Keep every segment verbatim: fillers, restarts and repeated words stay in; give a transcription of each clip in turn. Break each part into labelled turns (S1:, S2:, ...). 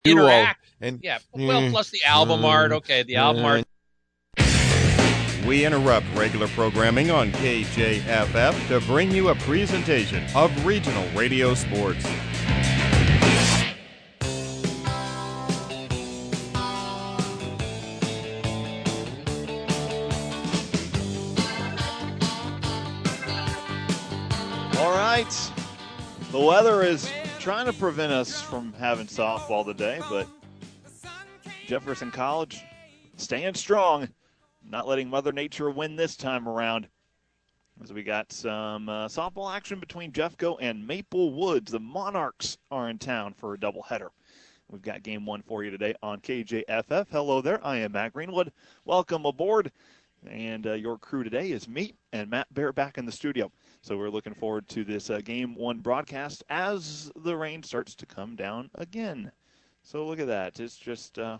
S1: interact.
S2: And
S1: yeah, well, plus the album art. Okay, the album art.
S2: We interrupt regular programming on K J F F to bring you a presentation of regional radio sports.
S3: All right. The weather is trying to prevent us from having softball today, but Jefferson College staying strong, not letting Mother Nature win this time around. As we got some uh, softball action between Jeffco and Maple Woods. The Monarchs are in town for a doubleheader. We've got game one for you today on K J F F. Hello there, I am Matt Greenwood. Welcome aboard. And uh, your crew today is me and Matt Bear back in the studio. So we're looking forward to this uh, game one broadcast as the rain starts to come down again. So look at that. It's just uh,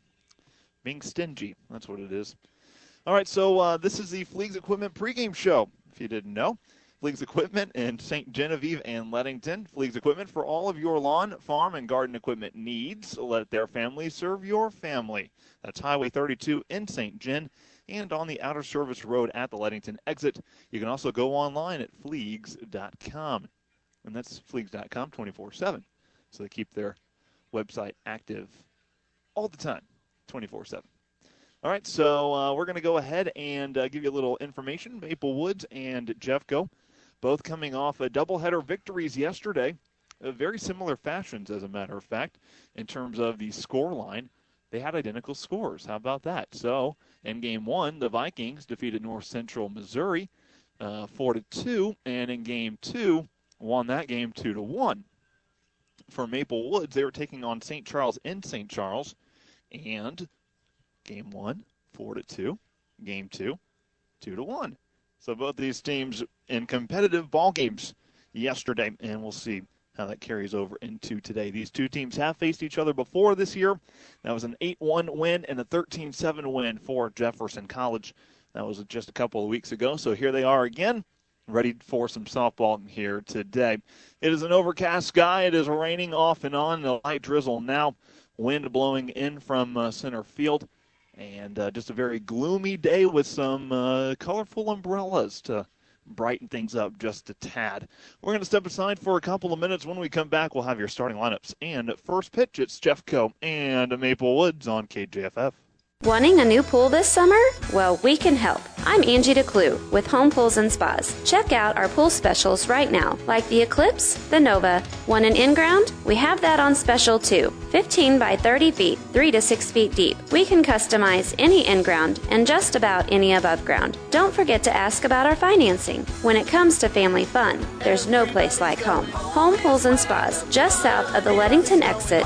S3: being stingy. That's what it is. All right, so uh, this is the Fleegs Equipment pregame show. If you didn't know, Fleegs Equipment in Saint Genevieve and Leadington. Fleegs Equipment for all of your lawn, farm, and garden equipment needs. Let their family serve your family. That's Highway thirty-two in Saint Gen and on the Outer Service Road at the Leadington exit. You can also go online at fleegs dot com. And that's fleegs dot com twenty-four seven. So they keep their website active all the time, twenty-four seven. All right, so uh, we're going to go ahead and uh, give you a little information. Maple Woods and Jeffco, both coming off a doubleheader victories yesterday. Uh, very similar fashions, as a matter of fact, in terms of the score line. They had identical scores. How about that? So in game one, the Vikings defeated North Central Missouri uh, four to two, and in game two, won that game two to one. For Maple Woods, they were taking on Saint Charles in Saint Charles, and game one, four to two. Game two, two to one. So both these teams in competitive ball games yesterday, and we'll see how that carries over into today. These two teams have faced each other before this year. That was an eight one win and a thirteen seven win for Jefferson College. That was just a couple of weeks ago. So here they are again, ready for some softball here today. It is an overcast sky. It is raining off and on, a light drizzle now. Wind blowing in from uh, center field. And uh, just a very gloomy day with some uh, colorful umbrellas to brighten things up just a tad. We're going to step aside for a couple of minutes. When we come back, we'll have your starting lineups. And first pitch, it's Jeffco and Maple Woods on K J F F.
S4: Wanting a new pool this summer? Well, we can help. I'm Angie DeClue with Home Pools and Spas. Check out our pool specials right now, like the Eclipse, the Nova. Want an in-ground? We have that on special too. fifteen by thirty feet, three to six feet deep. We can customize any in-ground and just about any above ground. Don't forget to ask about our financing. When it comes to family fun, there's no place like home. Home Pools and Spas, just south of the Leadington exit.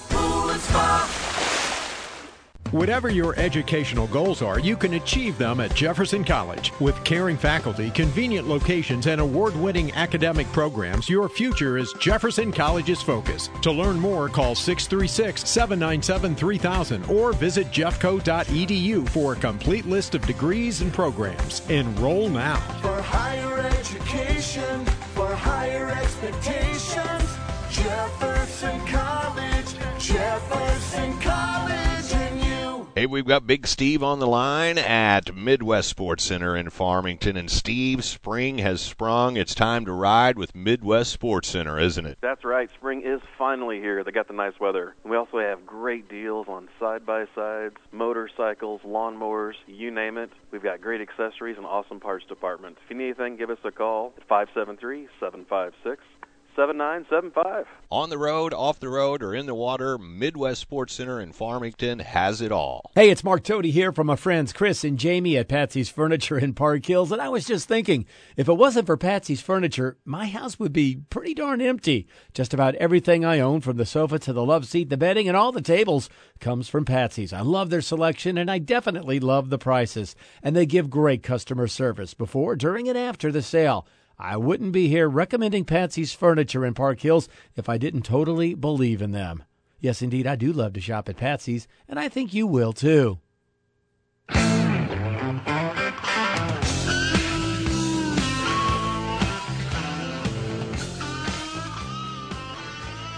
S5: Whatever your educational goals are, you can achieve them at Jefferson College. With caring faculty, convenient locations, and award-winning academic programs, your future is Jefferson College's focus. To learn more, call six three six, seven nine seven, three thousand or visit jeffco dot e d u for a complete list of degrees and programs. Enroll now.
S6: For higher education, for higher expectations, Jefferson College, Jefferson College.
S7: Hey, we've got Big Steve on the line at Midwest Sports Center in Farmington. And Steve, spring has sprung. It's time to ride with Midwest Sports Center, isn't it?
S8: That's right. Spring is finally here. They got the nice weather. We also have great deals on side-by-sides, motorcycles, lawnmowers, you name it. We've got great accessories and awesome parts department. If you need anything, give us a call at five seven three, seven five six, seven nine seven five.
S7: On the road, off the road, or in the water, Midwest Sports Center in Farmington has it all.
S9: Hey, it's Mark Toady here from my friends Chris and Jamie at Patsy's Furniture in Park Hills, and I was just thinking, if it wasn't for Patsy's Furniture, my house would be pretty darn empty. Just about everything I own, from the sofa to the love seat, the bedding, and all the tables, comes from Patsy's. I love their selection, and I definitely love the prices, and they give great customer service before, during, and after the sale. I wouldn't be here recommending Patsy's Furniture in Park Hills if I didn't totally believe in them. Yes, indeed, I do love to shop at Patsy's, and I think you will, too.
S3: Matt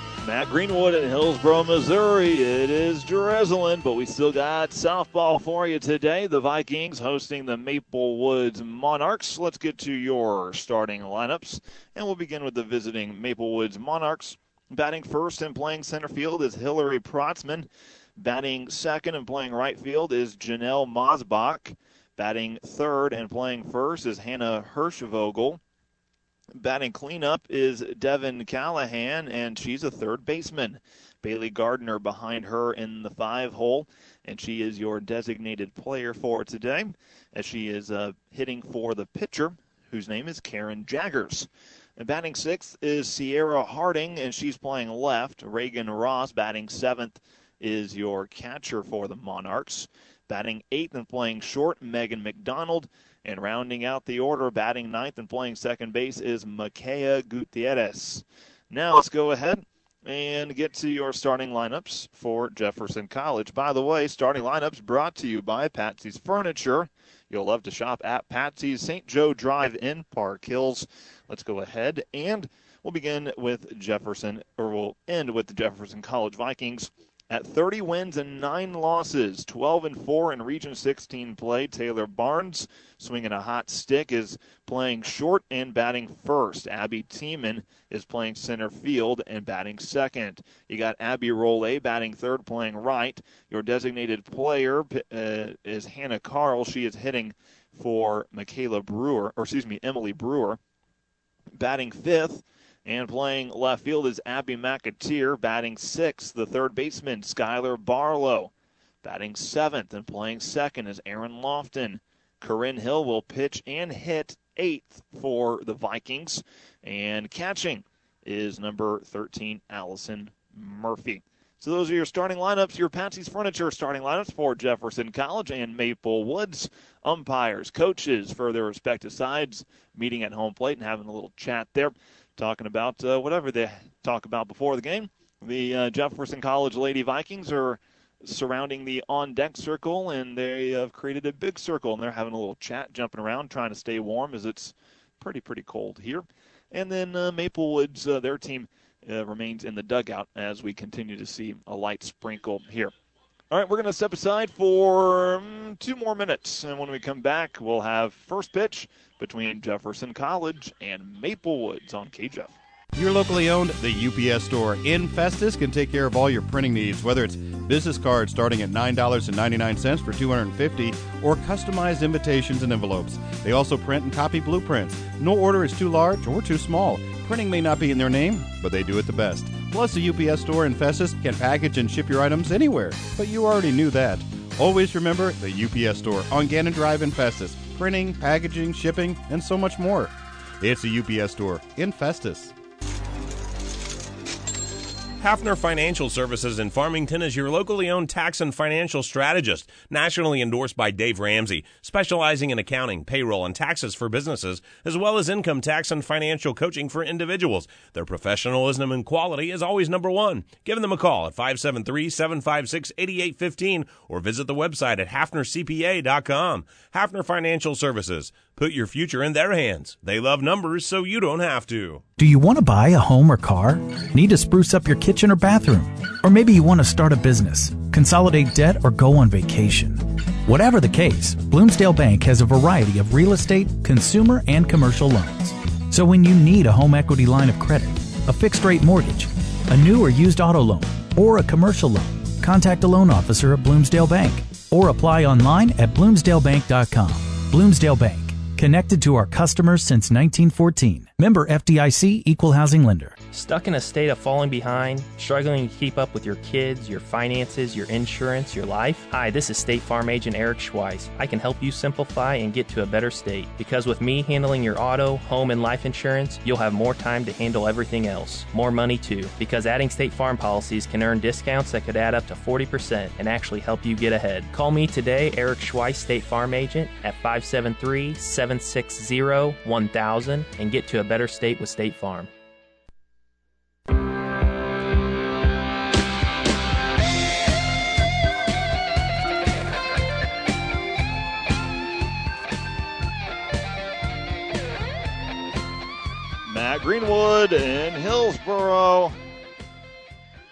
S3: Matt Greenwood in Hillsboro, Missouri. It is drizzling, but we still got softball for you today. The Vikings hosting the Maple Woods Monarchs. Let's get to your starting lineups, and we'll begin with the visiting Maple Woods Monarchs. Batting first and playing center field is Hillary Protzman. Batting second and playing right field is Janelle Mosbach. Batting third and playing first is Hannah Hirschvogel. Batting cleanup is Devin Callahan, and she's a third baseman. Bailey Gardner behind her in the five hole, and she is your designated player for today, as she is uh, hitting for the pitcher, whose name is Karen Jaggers. And batting sixth is Sierra Harding, and she's playing left. Reagan Ross batting seventh is your catcher for the Monarchs. Batting eighth and playing short, Megan McDonald. And rounding out the order, batting ninth and playing second base is Makaya Gutierrez. Now let's go ahead and get to your starting lineups for Jefferson College. By the way, starting lineups brought to you by Patsy's Furniture. You'll love to shop at Patsy's Saint Joe Drive in Park Hills. Let's go ahead and we'll begin with Jefferson, or we'll end with the Jefferson College Vikings. At thirty wins and nine losses, twelve and four in Region sixteen play, Taylor Barnes, swinging a hot stick, is playing short and batting first. Abby Tiemann is playing center field and batting second. You got Abby Rollet batting third, playing right. Your designated player uh, is Hannah Carl. She is hitting for Michaela Brewer, or excuse me, Emily Brewer. Batting fifth and playing left field is Abby McAteer. Batting sixth, the third baseman, Skylar Barlow. Batting seventh and playing second is Aaron Lofton. Corinne Hill will pitch and hit eighth for the Vikings. And catching is number thirteen, Allison Murphy. So those are your starting lineups, your Patsy's Furniture starting lineups for Jefferson College and Maple Woods. Umpires, coaches for their respective sides, meeting at home plate and having a little chat there, talking about uh, whatever they talk about before the game. The uh, Jefferson College Lady Vikings are surrounding the on-deck circle, and they have created a big circle, and they're having a little chat, jumping around, trying to stay warm as it's pretty, pretty cold here. And then uh, Maple Woods, uh, their team uh, remains in the dugout as we continue to see a light sprinkle here. All right, we're going to step aside for um, two more minutes, and when we come back, we'll have first pitch between Jefferson College and Maple Woods on K J F.
S2: Your locally owned The U P S Store in Festus can take care of all your printing needs, whether it's business cards starting at nine dollars and ninety-nine cents for two hundred fifty dollars or customized invitations and envelopes. They also print and copy blueprints. No order is too large or too small. Printing may not be in their name, but they do it the best. Plus, the U P S Store in Festus can package and ship your items anywhere, but you already knew that. Always remember the U P S Store on Gannon Drive in Festus. Printing, packaging, shipping, and so much more. It's the U P S Store in Festus.
S10: Hafner Financial Services in Farmington is your locally owned tax and financial strategist, nationally endorsed by Dave Ramsey, specializing in accounting, payroll, and taxes for businesses, as well as income tax and financial coaching for individuals. Their professionalism and quality is always number one. Give them a call at five seven three, seven five six, eight eight one five or visit the website at hafner c p a dot com. Hafner Financial Services. Put your future in their hands. They love numbers, so you don't have to.
S11: Do you want to buy a home or car? Need to spruce up your kitchen or bathroom? Or maybe you want to start a business, consolidate debt, or go on vacation. Whatever the case, Bloomsdale Bank has a variety of real estate, consumer, and commercial loans. So when you need a home equity line of credit, a fixed-rate mortgage, a new or used auto loan, or a commercial loan, contact a loan officer at Bloomsdale Bank or apply online at bloomsdale bank dot com. Bloomsdale Bank. Connected to our customers since nineteen fourteen. Member F D I C Equal Housing Lender.
S12: Stuck in a state of falling behind? Struggling to keep up with your kids, your finances, your insurance, your life? Hi, this is State Farm Agent Eric Schweiss. I can help you simplify and get to a better state. Because with me handling your auto, home, and life insurance, you'll have more time to handle everything else. More money too. Because adding State Farm policies can earn discounts that could add up to forty percent and actually help you get ahead. Call me today, Eric Schweiss, State Farm Agent, at five seven three, seven six zero, one thousand and get to a better state with State Farm.
S3: Matt Greenwood in Hillsboro.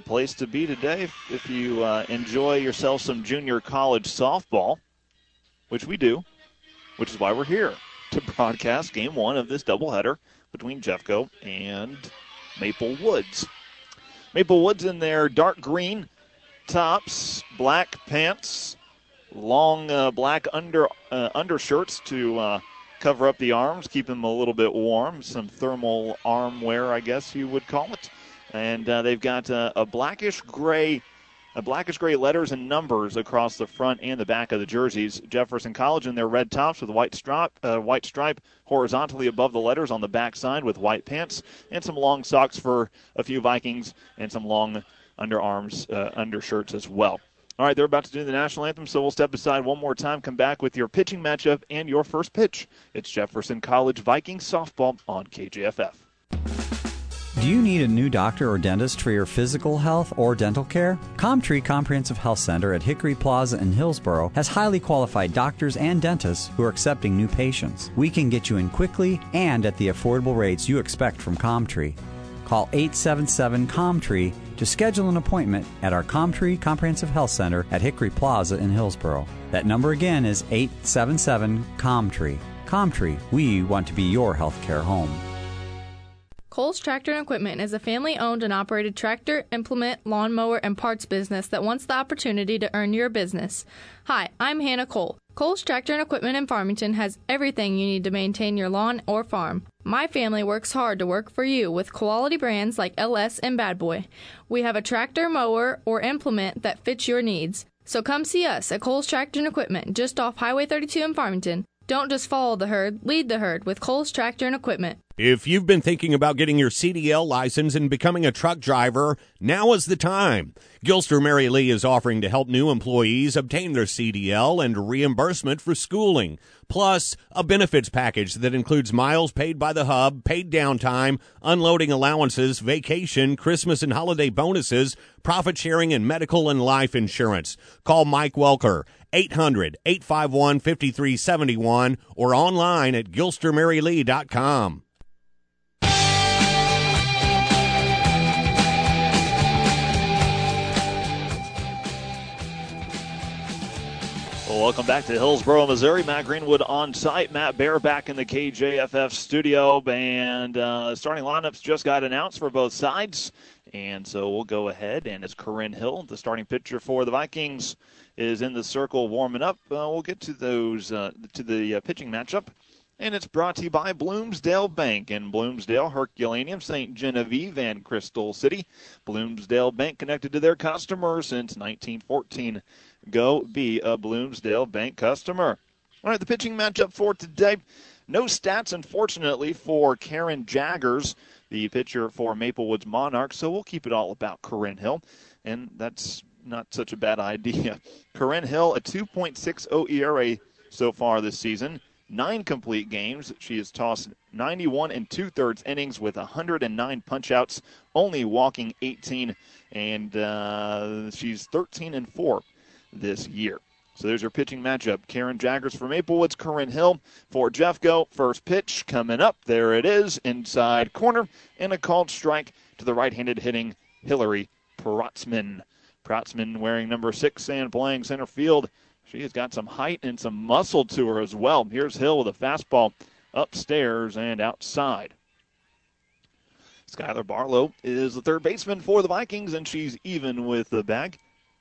S3: place to be today if, if you uh, enjoy yourself some junior college softball, which we do, which is why we're here to broadcast game one of this doubleheader between Jeffco and Maple Woods. Maple Woods in their dark green tops, black pants, long uh, black under uh, undershirts to uh, cover up the arms, keep them a little bit warm, some thermal arm wear, I guess you would call it. And uh, they've got uh, a blackish gray A blackish gray letters and numbers across the front and the back of the jerseys. Jefferson College in their red tops with a white stripe, uh, white stripe horizontally above the letters on the back side with white pants and some long socks for a few Vikings and some long underarms, uh, undershirts as well. All right, they're about to do the national anthem, so we'll step aside one more time, come back with your pitching matchup and your first pitch. It's Jefferson College Vikings softball on K J F F.
S13: Do you need a new doctor or dentist for your physical health or dental care? Comtree Comprehensive Health Center at Hickory Plaza in Hillsboro has highly qualified doctors and dentists who are accepting new patients. We can get you in quickly and at the affordable rates you expect from Comtree. Call eight seven seven, C O M T R E E to schedule an appointment at our Comtree Comprehensive Health Center at Hickory Plaza in Hillsboro. That number again is eight seven seven, C O M T R E E. Comtree, we want to be your healthcare home.
S14: Coles Tractor and Equipment is a family-owned and operated tractor, implement, lawnmower, and parts business that wants the opportunity to earn your business. Hi, I'm Hannah Cole. Coles Tractor and Equipment in Farmington has everything you need to maintain your lawn or farm. My family works hard to work for you with quality brands like L S and Bad Boy. We have a tractor, mower, or implement that fits your needs. So come see us at Coles Tractor and Equipment just off Highway thirty-two in Farmington. Don't just follow the herd, lead the herd with Coles Tractor and Equipment.
S10: If you've been thinking about getting your C D L license and becoming a truck driver, now is the time. Gilster Mary Lee is offering to help new employees obtain their C D L and reimbursement for schooling, plus a benefits package that includes miles paid by the hub, paid downtime, unloading allowances, vacation, Christmas and holiday bonuses, profit sharing, and medical and life insurance. Call Mike Welker, eight hundred, eight five one, five three seven one, or online at gilster mary lee dot com.
S3: Well, welcome back to Hillsboro, Missouri. Matt Greenwood on site. Matt Bear back in the K J F F studio. And uh, starting lineups just got announced for both sides. And so we'll go ahead. And it's Corinne Hill, the starting pitcher for the Vikings, is in the circle warming up. Uh, we'll get to those uh, to the uh, pitching matchup. And it's brought to you by Bloomsdale Bank in Bloomsdale, Herculaneum, Saint Genevieve, and Crystal City. Bloomsdale Bank connected to their customers since nineteen fourteen. Go be a Bloomsdale Bank customer. All right, the pitching matchup for today. No stats, unfortunately, for Karen Jaggers, the pitcher for Maple Woods Monarchs, so we'll keep it all about Corinne Hill, and that's not such a bad idea. Corinne Hill, a two point six oh E R A so far this season. Nine complete games. She has tossed ninety-one and two-thirds innings with one hundred nine punch-outs, only walking eighteen, and uh, she's thirteen and four this year. So there's your pitching matchup. Karen Jaggers for Maple Woods, Corinne Hill for Jeffco. First pitch coming up. There it is, inside corner, and a called strike to the right-handed hitting Hillary Protzman. Protzman wearing number six and playing center field. She has got some height and some muscle to her as well. Here's Hill with a fastball upstairs and outside. Skylar Barlow is the third baseman for the Vikings, and she's even with the bag.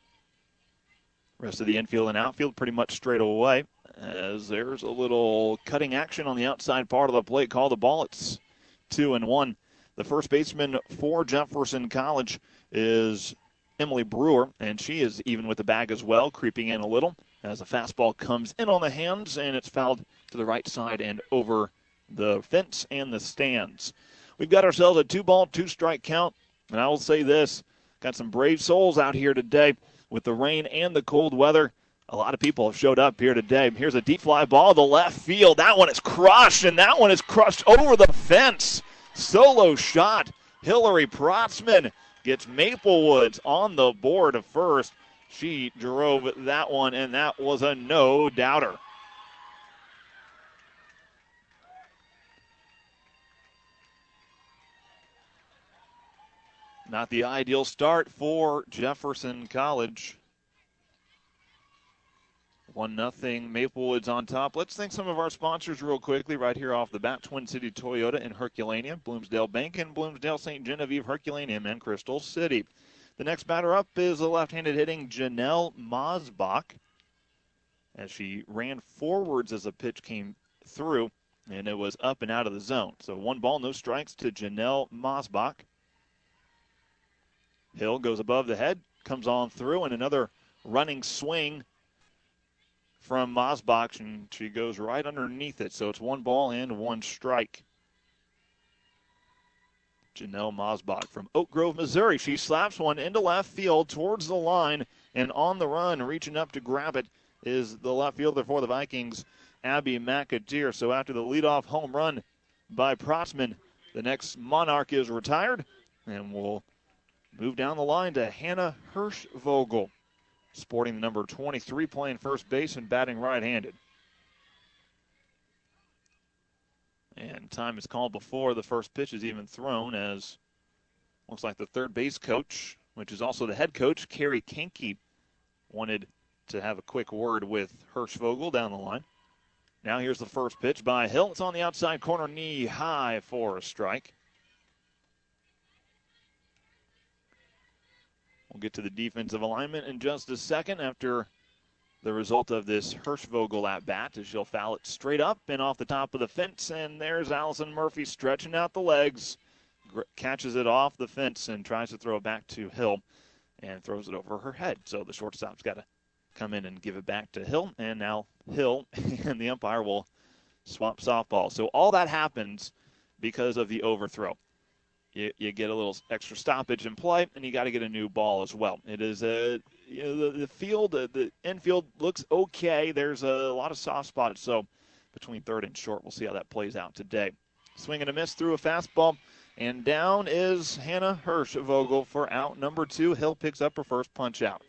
S3: Rest of the infield and outfield pretty much straight away, as there's a little cutting action on the outside part of the plate. Call the ball. It's two and one. The first baseman for Jefferson College is Emily Brewer, and she is even with the bag as well, creeping in a little as a fastball comes in on the hands, and it's fouled to the right side and over the fence and the stands. We've got ourselves a two-ball, two-strike count, and I will say this, got some brave souls out here today with the rain and the cold weather. A lot of people have showed up here today. Here's a deep fly ball to left field. That one is crushed, and that one is crushed over the fence. Solo shot. Hillary Protzman gets Maple Woods on the board of first. She drove that one, and that was a no-doubter. Not the ideal start for Jefferson College. one nothing Maplewoods on top. Let's thank some of our sponsors real quickly right here off the bat. Twin City Toyota in Herculaneum, Bloomsdale Bank in Bloomsdale, Saint Genevieve, Herculaneum, and Crystal City. The next batter up is the left-handed hitting Janelle Mosbach, as she ran forwards as a pitch came through, and it was up and out of the zone. So one ball, no strikes to Janelle Mosbach. Hill goes above the head, comes on through, and another running swing from Mosbach, and she goes right underneath it. So it's one ball and one strike. Janelle Mosbach from Oak Grove, Missouri. She slaps one into left field towards the line, and on the run, reaching up to grab it, is the left fielder for the Vikings, Abby McAteer. So after the leadoff home run by Protzman, the next Monarch is retired, and we'll move down the line to Hannah Hirschvogel, sporting the number twenty-three, playing first base and batting right-handed. And time is called before the first pitch is even thrown, as looks like the third base coach, which is also the head coach, Carrie Kenke, wanted to have a quick word with Hirschvogel down the line. Now here's the first pitch by Hill. It's on the outside corner, knee high for a strike. We'll get to the defensive alignment in just a second after the result of this Hirschvogel at-bat, as she'll foul it straight up and off the top of the fence. And there's Allison Murphy stretching out the legs, catches it off the fence and tries to throw it back to Hill and throws it over her head. So the shortstop's got to come in and give it back to Hill. And now Hill and the umpire will swap softball. So all that happens because of the overthrow. You, you get a little extra stoppage in play, and you got to get a new ball as well. It is a you know, the, the field, uh, the infield looks okay. There's a lot of soft spots, so between third and short, we'll see how that plays out today. Swing and a miss through a fastball, and down is Hannah Hirschvogel for out number two. Hill picks up her first punch out.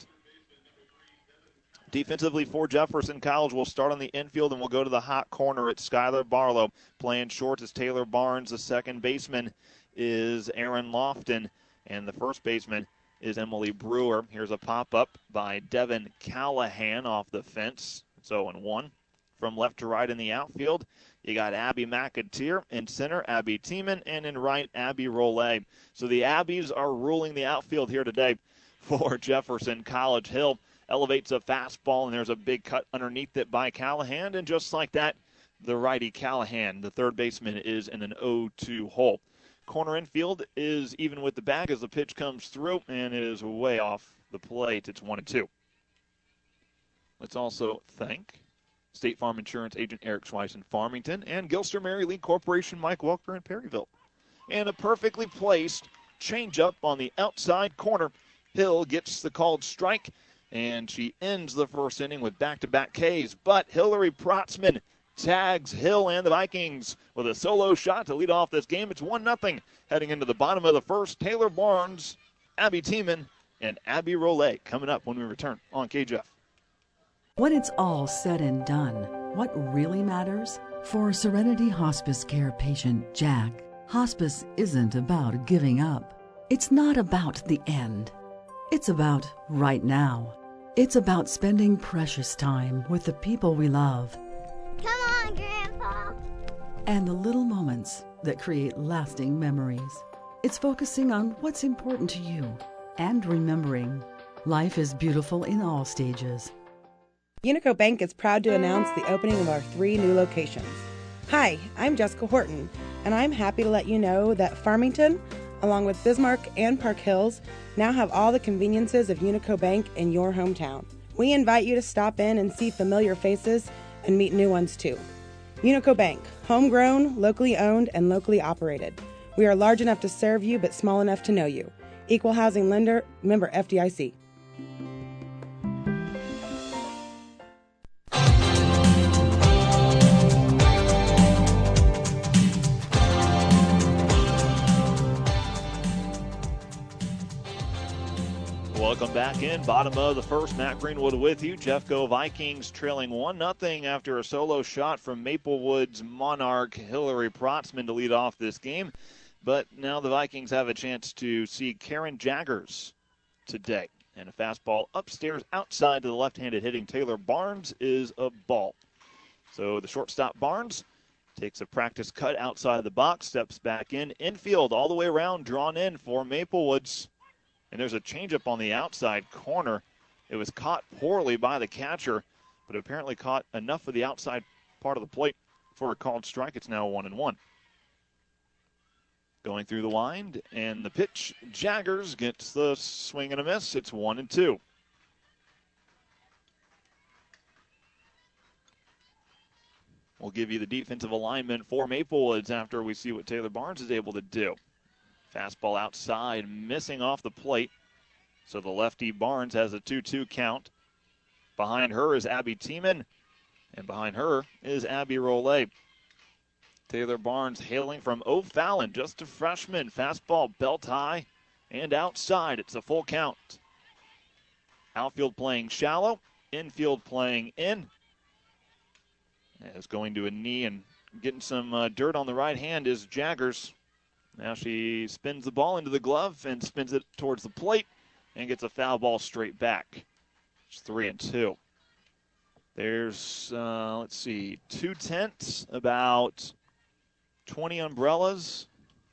S3: Defensively for Jefferson College, we'll start on the infield, and we'll go to the hot corner. It's Skylar Barlow. Playing short is Taylor Barnes. The second baseman is Aaron Lofton, and the first baseman is Emily Brewer. Here's a pop-up by Devin Callahan off the fence. It's oh and one. From left to right in the outfield, you got Abby McAteer. In center, Abby Tiemann, and in right, Abby Rollet. So the Abbies are ruling the outfield here today for Jefferson College. Hill elevates a fastball, and there's a big cut underneath it by Callahan, and just like that, the righty Callahan, the third baseman, is in an oh two hole. Corner infield is even with the bag as the pitch comes through, and it is way off the plate. It's one and two. Let's also thank State Farm Insurance agent Eric Schweiss in Farmington and Gilster Mary Lee Corporation Mike Welker in Perryville. And a perfectly placed changeup on the outside corner. Hill gets the called strike, and she ends the first inning with back-to-back Ks. But Hillary Protzman tags Hill and the Vikings with a solo shot to lead off this game. It's one nothing heading into the bottom of the first. Taylor Barnes, Abby Tiemann, and Abby Rollet coming up when we return on K J F.
S15: When it's all said and done, what really matters? For Serenity Hospice Care patient Jack, hospice isn't about giving up. It's not about the end. It's about right now. It's about spending precious time with the people we love.
S16: Come on, Grandpa.
S15: And the little moments that create lasting memories. It's focusing on what's important to you and remembering life is beautiful in all stages.
S17: Unico Bank is proud to announce the opening of our three new locations. Hi, I'm Jessica Horton, and I'm happy to let you know that Farmington, along with Bismarck and Park Hills, now have all the conveniences of Unico Bank in your hometown. We invite you to stop in and see familiar faces and meet new ones too. Unico Bank, homegrown, locally owned, and locally operated. We are large enough to serve you, but small enough to know you. Equal housing lender, member F D I C.
S3: Welcome back in. Bottom of the first, Matt Greenwood with you. Jeffco Vikings trailing one nothing after a solo shot from Maplewood's Monarch Hillary Protzman to lead off this game. But now the Vikings have a chance to see Karen Jaggers today. And a fastball upstairs outside to the left-handed hitting Taylor Barnes is a ball. So the shortstop Barnes takes a practice cut outside the box, steps back in, infield all the way around, drawn in for Maplewoods. And there's a changeup on the outside corner. It was caught poorly by the catcher, but apparently caught enough of the outside part of the plate for a called strike. It's now one and one. Going through the wind, and the pitch, Jaggers gets the swing and a miss. It's one and two. We'll give you the defensive alignment for Maplewoods after we see what Taylor Barnes is able to do. Fastball outside, missing off the plate. So the lefty Barnes has a two two count. Behind her is Abby Tiemann, and behind her is Abby Rollet. Taylor Barnes hailing from O'Fallon, just a freshman. Fastball belt high and outside. It's a full count. Outfield playing shallow, infield playing in. As going to a knee and getting some uh, dirt on the right hand is Jaggers. Now she spins the ball into the glove and spins it towards the plate and gets a foul ball straight back. It's three and two. There's, uh, let's see, two tenths, about twenty umbrellas.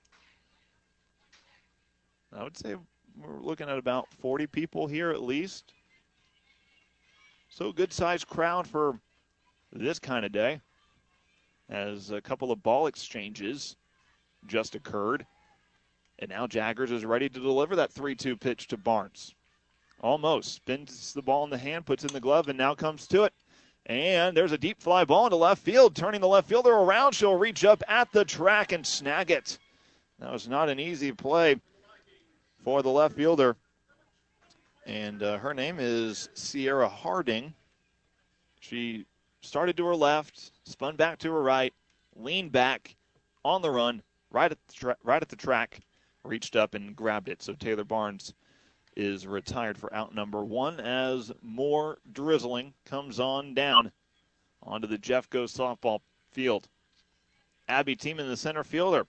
S3: I would say we're looking at about forty people here at least. So good-sized crowd for this kind of day, as a couple of ball exchanges just occurred. And now Jaggers is ready to deliver that three two pitch to Barnes. Almost. Spins the ball in the hand, puts it in the glove, and now comes to it. And there's a deep fly ball into left field. Turning the left fielder around, she'll reach up at the track and snag it. That was not an easy play for the left fielder. And uh, her name is Sierra Harding. She started to her left, spun back to her right, leaned back on the run, right at the, tra- right at the track, reached up and grabbed it. So Taylor Barnes is retired for out number one as more drizzling comes on down onto the Jeffco softball field. Abby Tiemann, the center fielder,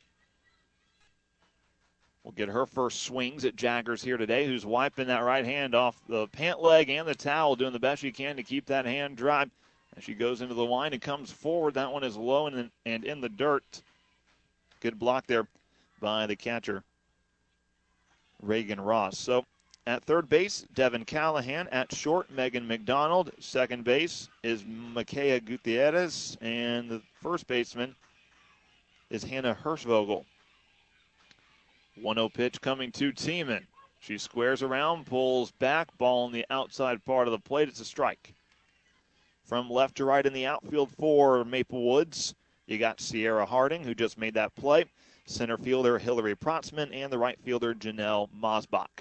S3: will get her first swings at Jaggers here today, who's wiping that right hand off the pant leg and the towel, doing the best she can to keep that hand dry. As she goes into the line and comes forward, that one is low and, and in the dirt. Good block there by the catcher, Reagan Ross. So at third base, Devin Callahan. At short, Megan McDonald. Second base is Makaya Gutierrez. And the first baseman is Hannah Hirschvogel. one oh pitch coming to Tiemann. She squares around, pulls back, ball on the outside part of the plate. It's a strike. From left to right in the outfield for Maplewoods, you got Sierra Harding, who just made that play. Center fielder Hillary Protzman, and the right fielder Janelle Mosbach.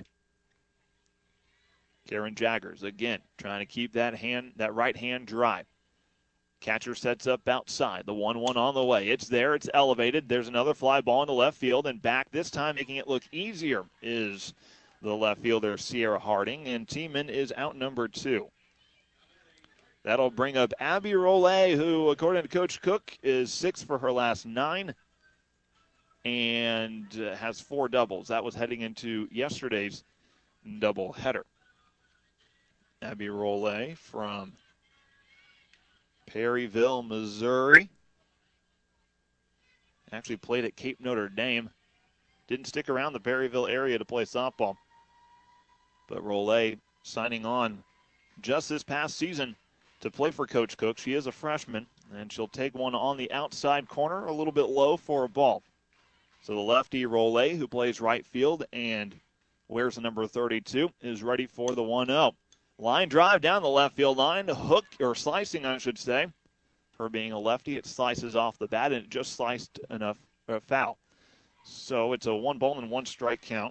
S3: Karen Jaggers, again, trying to keep that hand, that right hand dry. Catcher sets up outside. The one one on the way. It's there. It's elevated. There's another fly ball into left field, and back this time, making it look easier, is the left fielder Sierra Harding, and Tiemann is out number two. That'll bring up Abby Rollet, who, according to Coach Cook, is six for her last nine and uh, has four doubles. That was heading into yesterday's doubleheader. Abby Rollet from Perryville, Missouri. Actually played at Cape Notre Dame. Didn't stick around the Perryville area to play softball. But Rollet signing on just this past season to play for Coach Cook. She is a freshman, and she'll take one on the outside corner, a little bit low for a ball. So the lefty Rollet, who plays right field and wears the number thirty-two, is ready for the one oh. Line drive down the left field line, hook, or slicing, I should say. Her being a lefty, it slices off the bat, and it just sliced enough uh, foul. So it's a one ball and one strike count.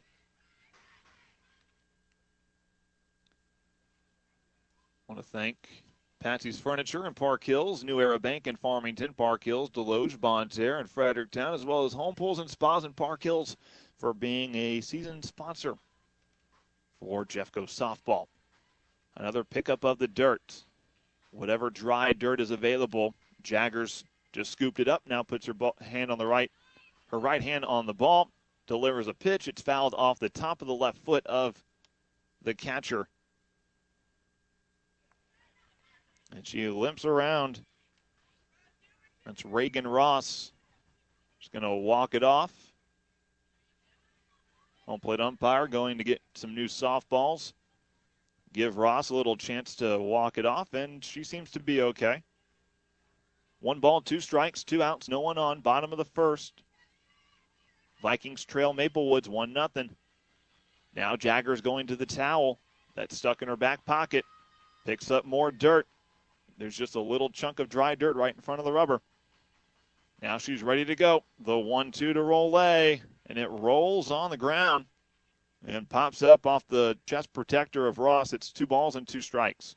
S3: I want to thank Patsy's Furniture in Park Hills, New Era Bank in Farmington, Park Hills, Deloge, Bonne Terre, and Fredericktown, as well as Home Pools and Spas in Park Hills for being a season sponsor for Jeffco softball. Another pickup of the dirt. Whatever dry dirt is available, Jaggers just scooped it up, now puts her hand on the right, her right hand on the ball, delivers a pitch. It's fouled off the top of the left foot of the catcher. And she limps around. That's Reagan Ross. She's going to walk it off. Home plate umpire going to get some new softballs. Give Ross a little chance to walk it off, and she seems to be okay. One ball, two strikes, two outs, no one on. Bottom of the first. Vikings trail Maplewoods one nothing. Now Jagger's going to the towel. That's stuck in her back pocket. Picks up more dirt. There's just a little chunk of dry dirt right in front of the rubber. Now she's ready to go. The one two to Rollet, and it rolls on the ground and pops up off the chest protector of Ross. It's two balls and two strikes.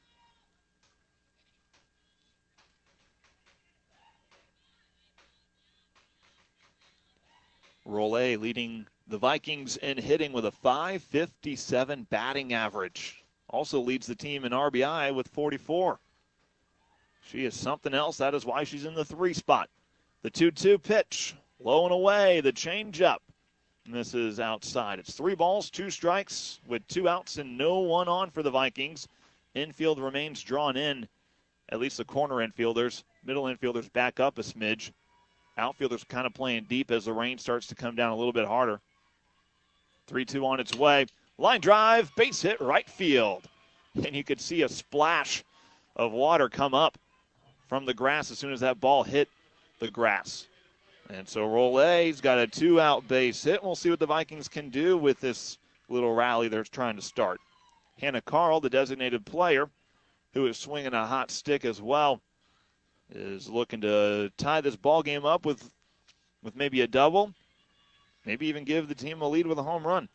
S3: Rollet leading the Vikings in hitting with a five fifty-seven batting average. Also leads the team in R B I with forty-four. She is something else. That is why she's in the three spot. The two two pitch. Low and away. The changeup. And this is outside. It's three balls, two strikes with two outs and no one on for the Vikings. Infield remains drawn in. At least the corner infielders. Middle infielders back up a smidge. Outfielders kind of playing deep as the rain starts to come down a little bit harder. three two on its way. Line drive, base hit, right field. And you could see a splash of water come up from the grass as soon as that ball hit the grass. And so Rollet's got a two-out base hit. We'll see what the Vikings can do with this little rally they're trying to start. Hannah Carl, the designated player, who is swinging a hot stick as well, is looking to tie this ball game up with, with maybe a double, maybe even give the team a lead with a home run.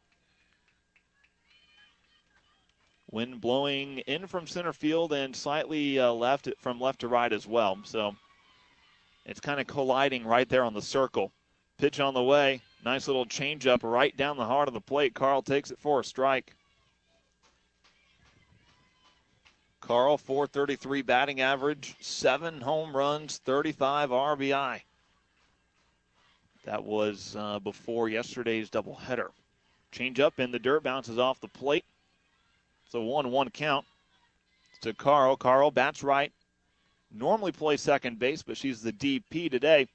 S3: Wind blowing in from center field and slightly uh, left from left to right as well. So it's kind of colliding right there on the circle. Pitch on the way. Nice little changeup right down the heart of the plate. Carl takes it for a strike. Carl, four thirty-three batting average, seven home runs, thirty-five R B I. That was uh, before yesterday's doubleheader. Changeup in the dirt, bounces off the plate. It's a one one count to Carl. Carl bats right. Normally plays second base, but she's the D P today,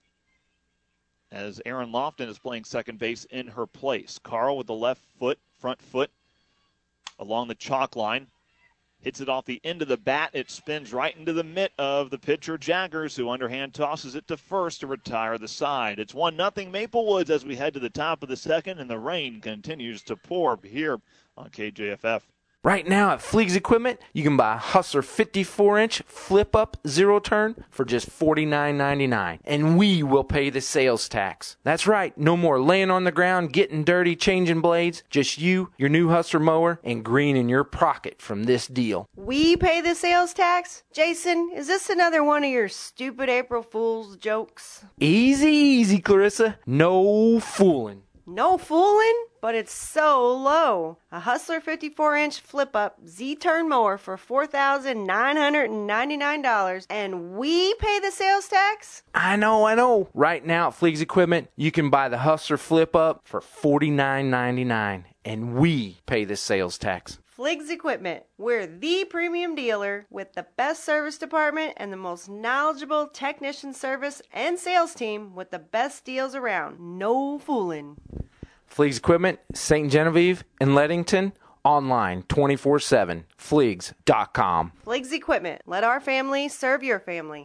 S3: as Aaron Lofton is playing second base in her place. Carl with the left foot, front foot, along the chalk line. Hits it off the end of the bat. It spins right into the mitt of the pitcher, Jaggers, who underhand tosses it to first to retire the side. It's one nothing Maplewoods as we head to the top of the second, and the rain continues to pour here on K J F F.
S18: Right now at Fleegs Equipment, you can buy a Hustler fifty-four inch flip-up zero-turn for just forty-nine ninety-nine, and we will pay the sales tax. That's right, no more laying on the ground, getting dirty, changing blades. Just you, your new Hustler mower, and green in your pocket from this deal.
S19: We pay the sales tax? Jason, is this another one of your stupid April Fool's jokes?
S18: Easy, easy, Clarissa. No fooling.
S19: No fooling? But it's so low. A Hustler fifty-four inch flip-up Z-turn mower for four thousand nine hundred ninety-nine dollars, and we pay the sales tax?
S18: I know, I know. Right now at Fleegs Equipment, you can buy the Hustler flip-up for forty-nine ninety-nine, and we pay the sales tax.
S19: Fleegs Equipment. We're the premium dealer with the best service department and the most knowledgeable technician service and sales team with the best deals around. No fooling.
S18: Fleegs Equipment, Saint Genevieve, and Leadington, online twenty-four seven, fleegs dot com.
S19: Fleegs Equipment. Let our family serve your family.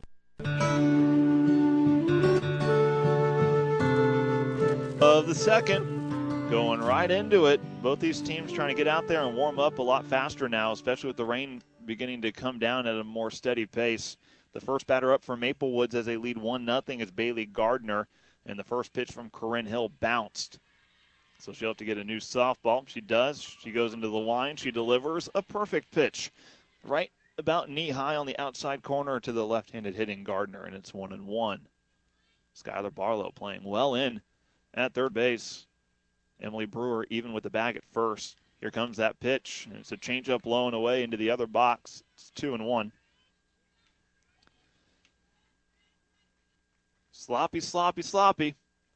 S3: Of the second, going right into it. Both these teams trying to get out there and warm up a lot faster now, especially with the rain beginning to come down at a more steady pace. The first batter up for Maplewoods as they lead one nothing is Bailey Gardner, and the first pitch from Corinne Hill bounced. So she'll have to get a new softball. She does. She goes into the line. She delivers a perfect pitch right about knee-high on the outside corner to the left-handed hitting Gardner, and it's one and one. Skylar Barlow playing well in at third base. Emily Brewer even with the bag at first. Here comes that pitch, and it's a changeup low and away into the other box. It's two and one. Sloppy, sloppy, sloppy.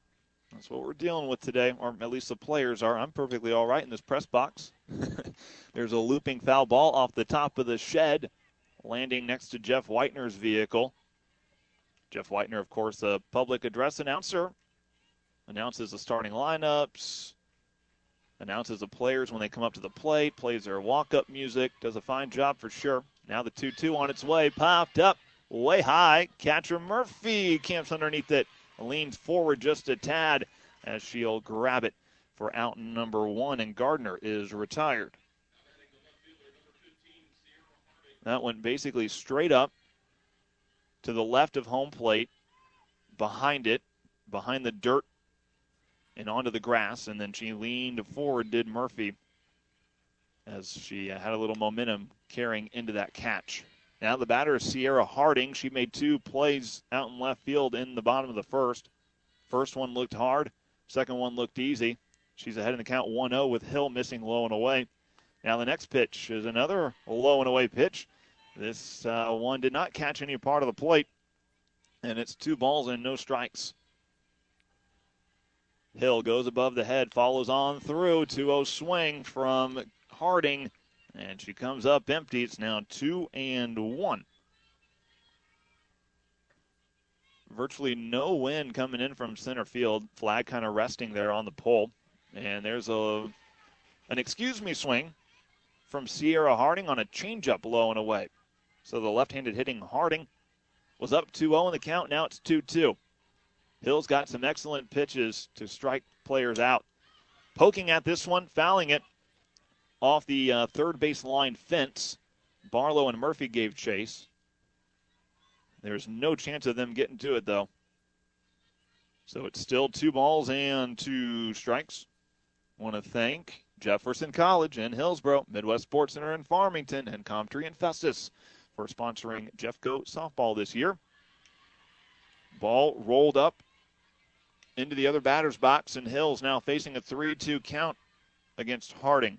S3: That's what we're dealing with today, or at least the players are. I'm perfectly all right in this press box. There's a looping foul ball off the top of the shed, landing next to Jeff Whitener's vehicle. Jeff Whitener, of course, a public address announcer, announces the starting lineups, announces the players when they come up to the plate, plays their walk-up music, does a fine job for sure. Now the two two on its way, popped up, way high. Catcher Murphy camps underneath it, leans forward just a tad as she'll grab it for out number one, and Gardner is retired. That went basically straight up to the left of home plate, behind it, behind the dirt, and onto the grass, and then she leaned forward, did Murphy, as she had a little momentum carrying into that catch. Now the batter is Sierra Harding. She made two plays out in left field in the bottom of the first. First one looked hard. Second one looked easy. She's ahead in the count one oh with Hill missing low and away. Now the next pitch is another low and away pitch. This uh, one did not catch any part of the plate, and it's two balls and no strikes. Hill goes above the head, follows on through. two oh swing from Harding, and she comes up empty. It's now two and one. Virtually no wind coming in from center field. Flag kind of resting there on the pole. And there's a an excuse me swing from Sierra Harding on a changeup low and away. So the left-handed hitting Harding was up two oh in the count. Now it's two two. Hill's got some excellent pitches to strike players out. Poking at this one, fouling it off the uh, third base line fence. Barlow and Murphy gave chase. There's no chance of them getting to it, though. So it's still two balls and two strikes. Want to thank Jefferson College in Hillsboro, Midwest Sports Center in Farmington, and Comtree and Festus for sponsoring Jeffco softball this year. Ball rolled up into the other batter's box, and Hill's now facing a three two count against Harding.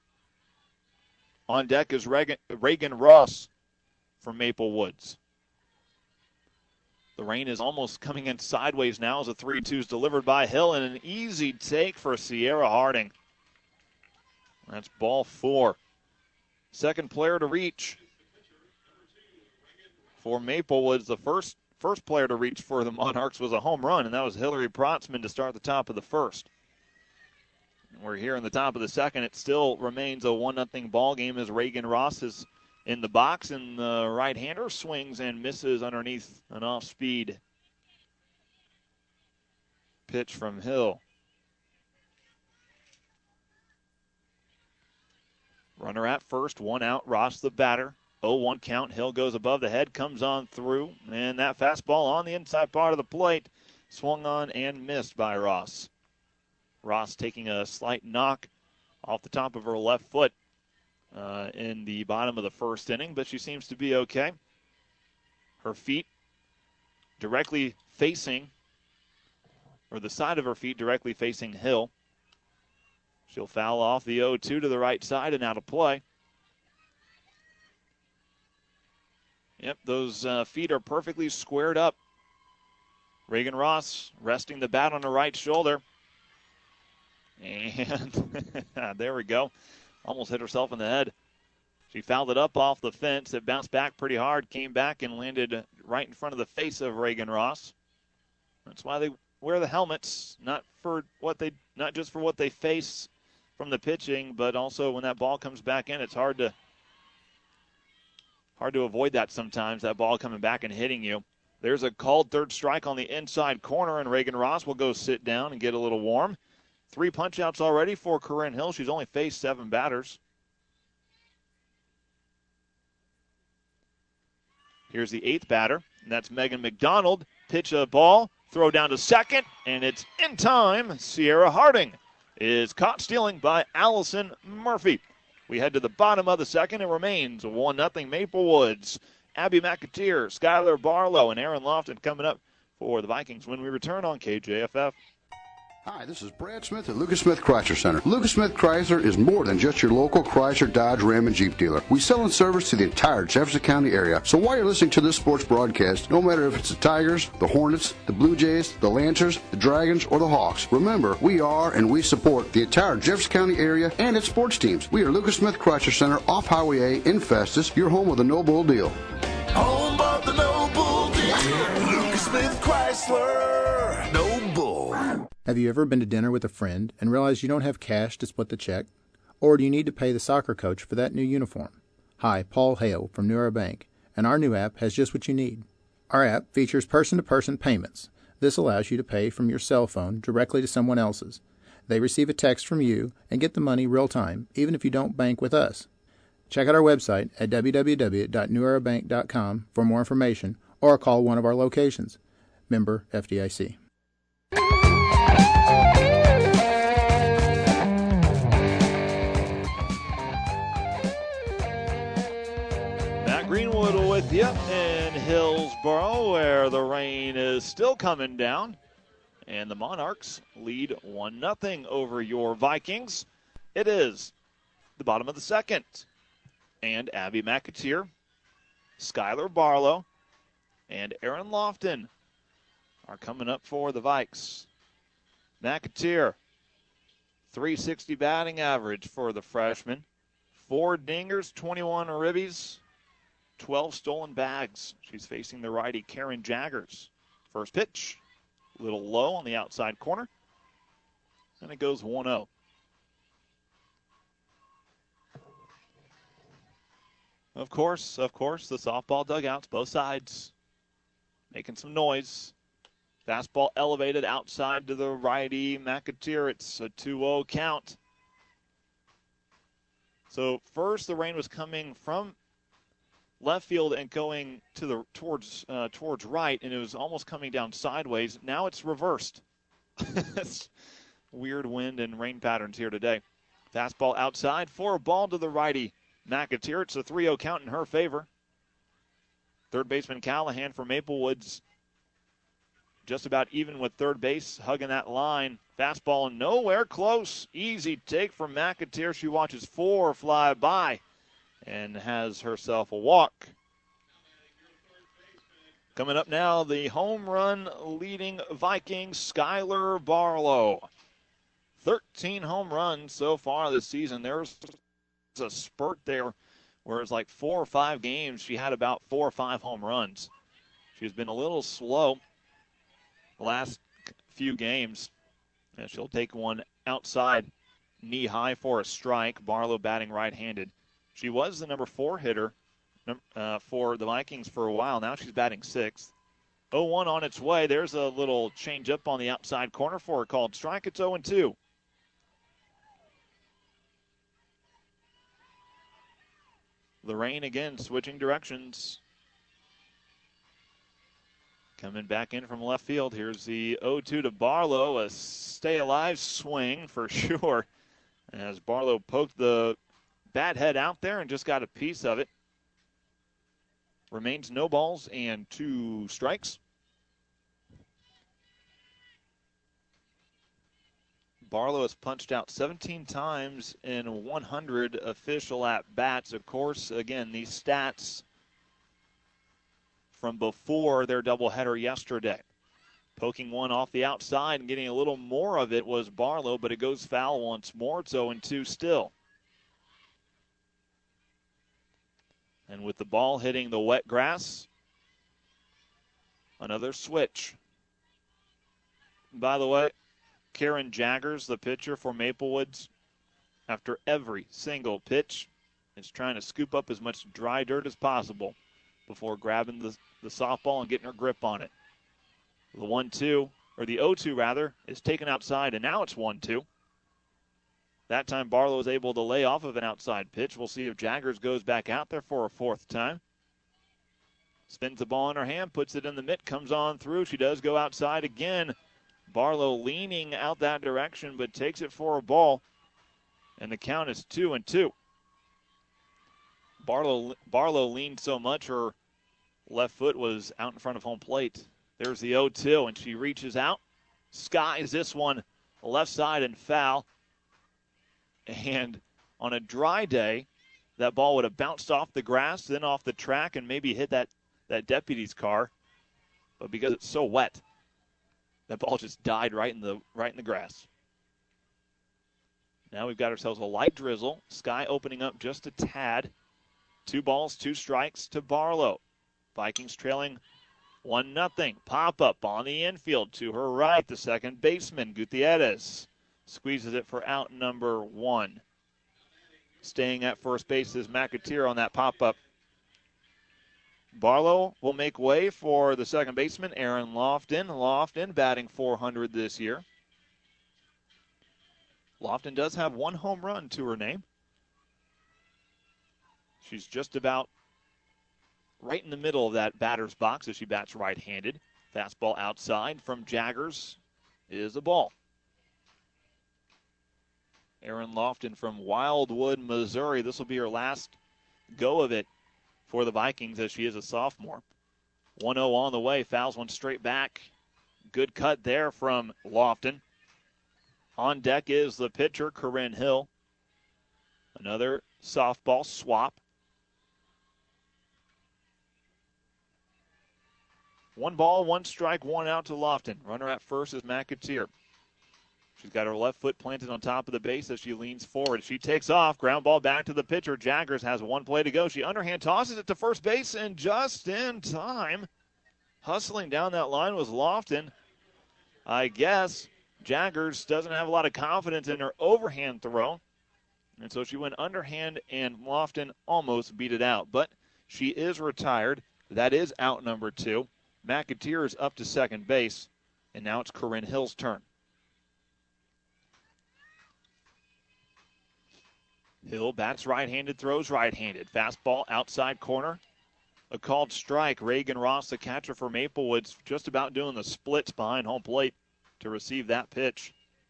S3: On deck is Reagan, Reagan Ross from Maple Woods. The rain is almost coming in sideways now as a three two is delivered by Hill, and an easy take for Sierra Harding. That's ball four. Second player to reach for Maple Woods. The first first player to reach for the Monarchs was a home run, and that was Hillary Protzman to start the top of the first. We're here in the top of the second. It still remains a one nothing ball game as Reagan Ross is in the box, and the right-hander swings and misses underneath an off-speed pitch from Hill. Runner at first, one out, Ross the batter. oh one count, Hill goes above the head, comes on through, and that fastball on the inside part of the plate, swung on and missed by Ross. Ross taking a slight knock off the top of her left foot uh, in the bottom of the first inning, but she seems to be okay. Her feet directly facing, or the side of her feet directly facing Hill. She'll foul off the oh two to the right side and out of play. Yep, those uh, feet are perfectly squared up. Reagan Ross resting the bat on her right shoulder. And there we go. Almost hit herself in the head. She fouled it up off the fence. It bounced back pretty hard, came back and landed right in front of the face of Reagan Ross. That's why they wear the helmets, not for what they, not just for what they face from the pitching, but also when that ball comes back in, it's hard to hard to avoid that sometimes, that ball coming back and hitting you. There's a called third strike on the inside corner, and Reagan Ross will go sit down and get a little warm. Three punch-outs already for Corinne Hill. She's only faced seven batters. Here's the eighth batter, and that's Megan McDonald. Pitch a ball, throw down to second, and it's in time. Sierra Harding is caught stealing by Allison Murphy. We head to the bottom of the second. It remains one nothing Maple Woods. Abby McAteer, Skylar Barlow, and Aaron Lofton coming up for the Vikings when we return on K J F F.
S20: Hi, this is Brad Smith at Lucas Smith Chrysler Center. Lucas Smith Chrysler is more than just your local Chrysler, Dodge, Ram, and Jeep dealer. We sell and service to the entire Jefferson County area. So while you're listening to this sports broadcast, no matter if it's the Tigers, the Hornets, the Blue Jays, the Lancers, the Dragons, or the Hawks, remember, we are and we support the entire Jefferson County area and its sports teams. We are Lucas Smith Chrysler Center off Highway A in Festus, your home of the No Bull deal.
S6: Home of the No Bull deal. Lucas Smith Chrysler. No Bull.
S21: Have you ever been to dinner with a friend and realized you don't have cash to split the check? Or do you need to pay the soccer coach for that new uniform? Hi, Paul Hale from New Era Bank, and our new app has just what you need. Our app features person-to-person payments. This allows you to pay from your cell phone directly to someone else's. They receive a text from you and get the money real time, even if you don't bank with us. Check out our website at w w w dot new era bank dot com for more information or call one of our locations. Member F D I C.
S3: Matt Greenwood with you in Hillsboro, where the rain is still coming down. And the Monarchs lead one nothing over your Vikings. It is the bottom of the second. And Abby McAteer, Skylar Barlow, and Aaron Lofton are coming up for the Vikes. McAteer, three sixty batting average for the freshman. Four dingers, twenty-one ribbies, twelve stolen bags. She's facing the righty Karen Jaggers. First pitch, a little low on the outside corner. And it goes one oh. Of course, of course, the softball dugouts, both sides, making some noise. Fastball elevated outside to the righty McAteer. It's a two oh count. So first the rain was coming from left field and going to the towards uh, towards right, and it was almost coming down sideways. Now it's reversed. It's weird wind and rain patterns here today. Fastball outside for a ball to the righty McAteer. It's a three oh count in her favor. Third baseman Callahan for Maplewoods just about even with third base, hugging that line. Fastball nowhere close. Easy take from McAteer. She watches four fly by and has herself a walk. Coming up now, the home run leading Vikings, Skylar Barlow. thirteen home runs so far this season. There's a spurt there where it's like four or five games. She had about four or five home runs. She's been a little slow the last few games. And she'll take one outside knee high for a strike. Barlow batting right-handed. She was the number four hitter uh, for the Vikings for a while. Now she's batting sixth. oh one on its way. There's a little change up on the outside corner for a called strike. It's oh two. The rain again switching directions. Coming back in from left field. Here's the oh two to Barlow. A stay alive swing for sure. As Barlow poked the bat head out there and just got a piece of it. Remains no balls and two strikes. Barlow has punched out seventeen times in one hundred official at-bats. Of course, again, these stats from before their doubleheader yesterday. Poking one off the outside and getting a little more of it was Barlow, but it goes foul once more. It's oh two still. And with the ball hitting the wet grass, another switch. By the way, Karen Jaggers, the pitcher for Maplewoods, after every single pitch, is trying to scoop up as much dry dirt as possible before grabbing the, the softball and getting her grip on it. The one two, or the oh two rather, is taken outside, and now it's one two. That time Barlow was able to lay off of an outside pitch. We'll see if Jaggers goes back out there for a fourth time. Spins the ball in her hand, puts it in the mitt, comes on through. She does go outside again. Barlow leaning out that direction, but takes it for a ball. And the count is two and two. Barlow, Barlow leaned so much her left foot was out in front of home plate. There's the oh two, and she reaches out. Skies this one left side and foul. And on a dry day, that ball would have bounced off the grass, then off the track, and maybe hit that, that deputy's car. But because it's so wet, that ball just died right in the right in the grass. Now we've got ourselves a light drizzle. Sky opening up just a tad. Two balls, two strikes to Barlow. Vikings trailing one nothing. Pop-up on the infield to her right. The second baseman, Gutierrez, squeezes it for out number one. Staying at first base is McAteer on that pop-up. Barlow will make way for the second baseman, Aaron Lofton. Lofton batting four hundred this year. Lofton does have one home run to her name. She's just about right in the middle of that batter's box as she bats right-handed. Fastball outside from Jaggers is a ball. Aaron Lofton from Wildwood, Missouri. This will be her last go of it for the Vikings as she is a sophomore. one oh on the way. Fouls one straight back. Good cut there from Lofton. On deck is the pitcher, Corinne Hill. Another softball swap. One ball, one strike, one out to Lofton. Runner at first is McAteer. She's got her left foot planted on top of the base as she leans forward. She takes off. Ground ball back to the pitcher. Jaggers has one play to go. She underhand tosses it to first base, and just in time, hustling down that line was Lofton. I guess Jaggers doesn't have a lot of confidence in her overhand throw, and so she went underhand, and Lofton almost beat it out. But she is retired. That is out number two. McAteer is up to second base, and now it's Corinne Hill's turn. Hill bats right-handed, throws right-handed. Fastball outside corner. A called strike. Reagan Ross, the catcher for Maplewood's, just about doing the splits behind home plate to receive that pitch.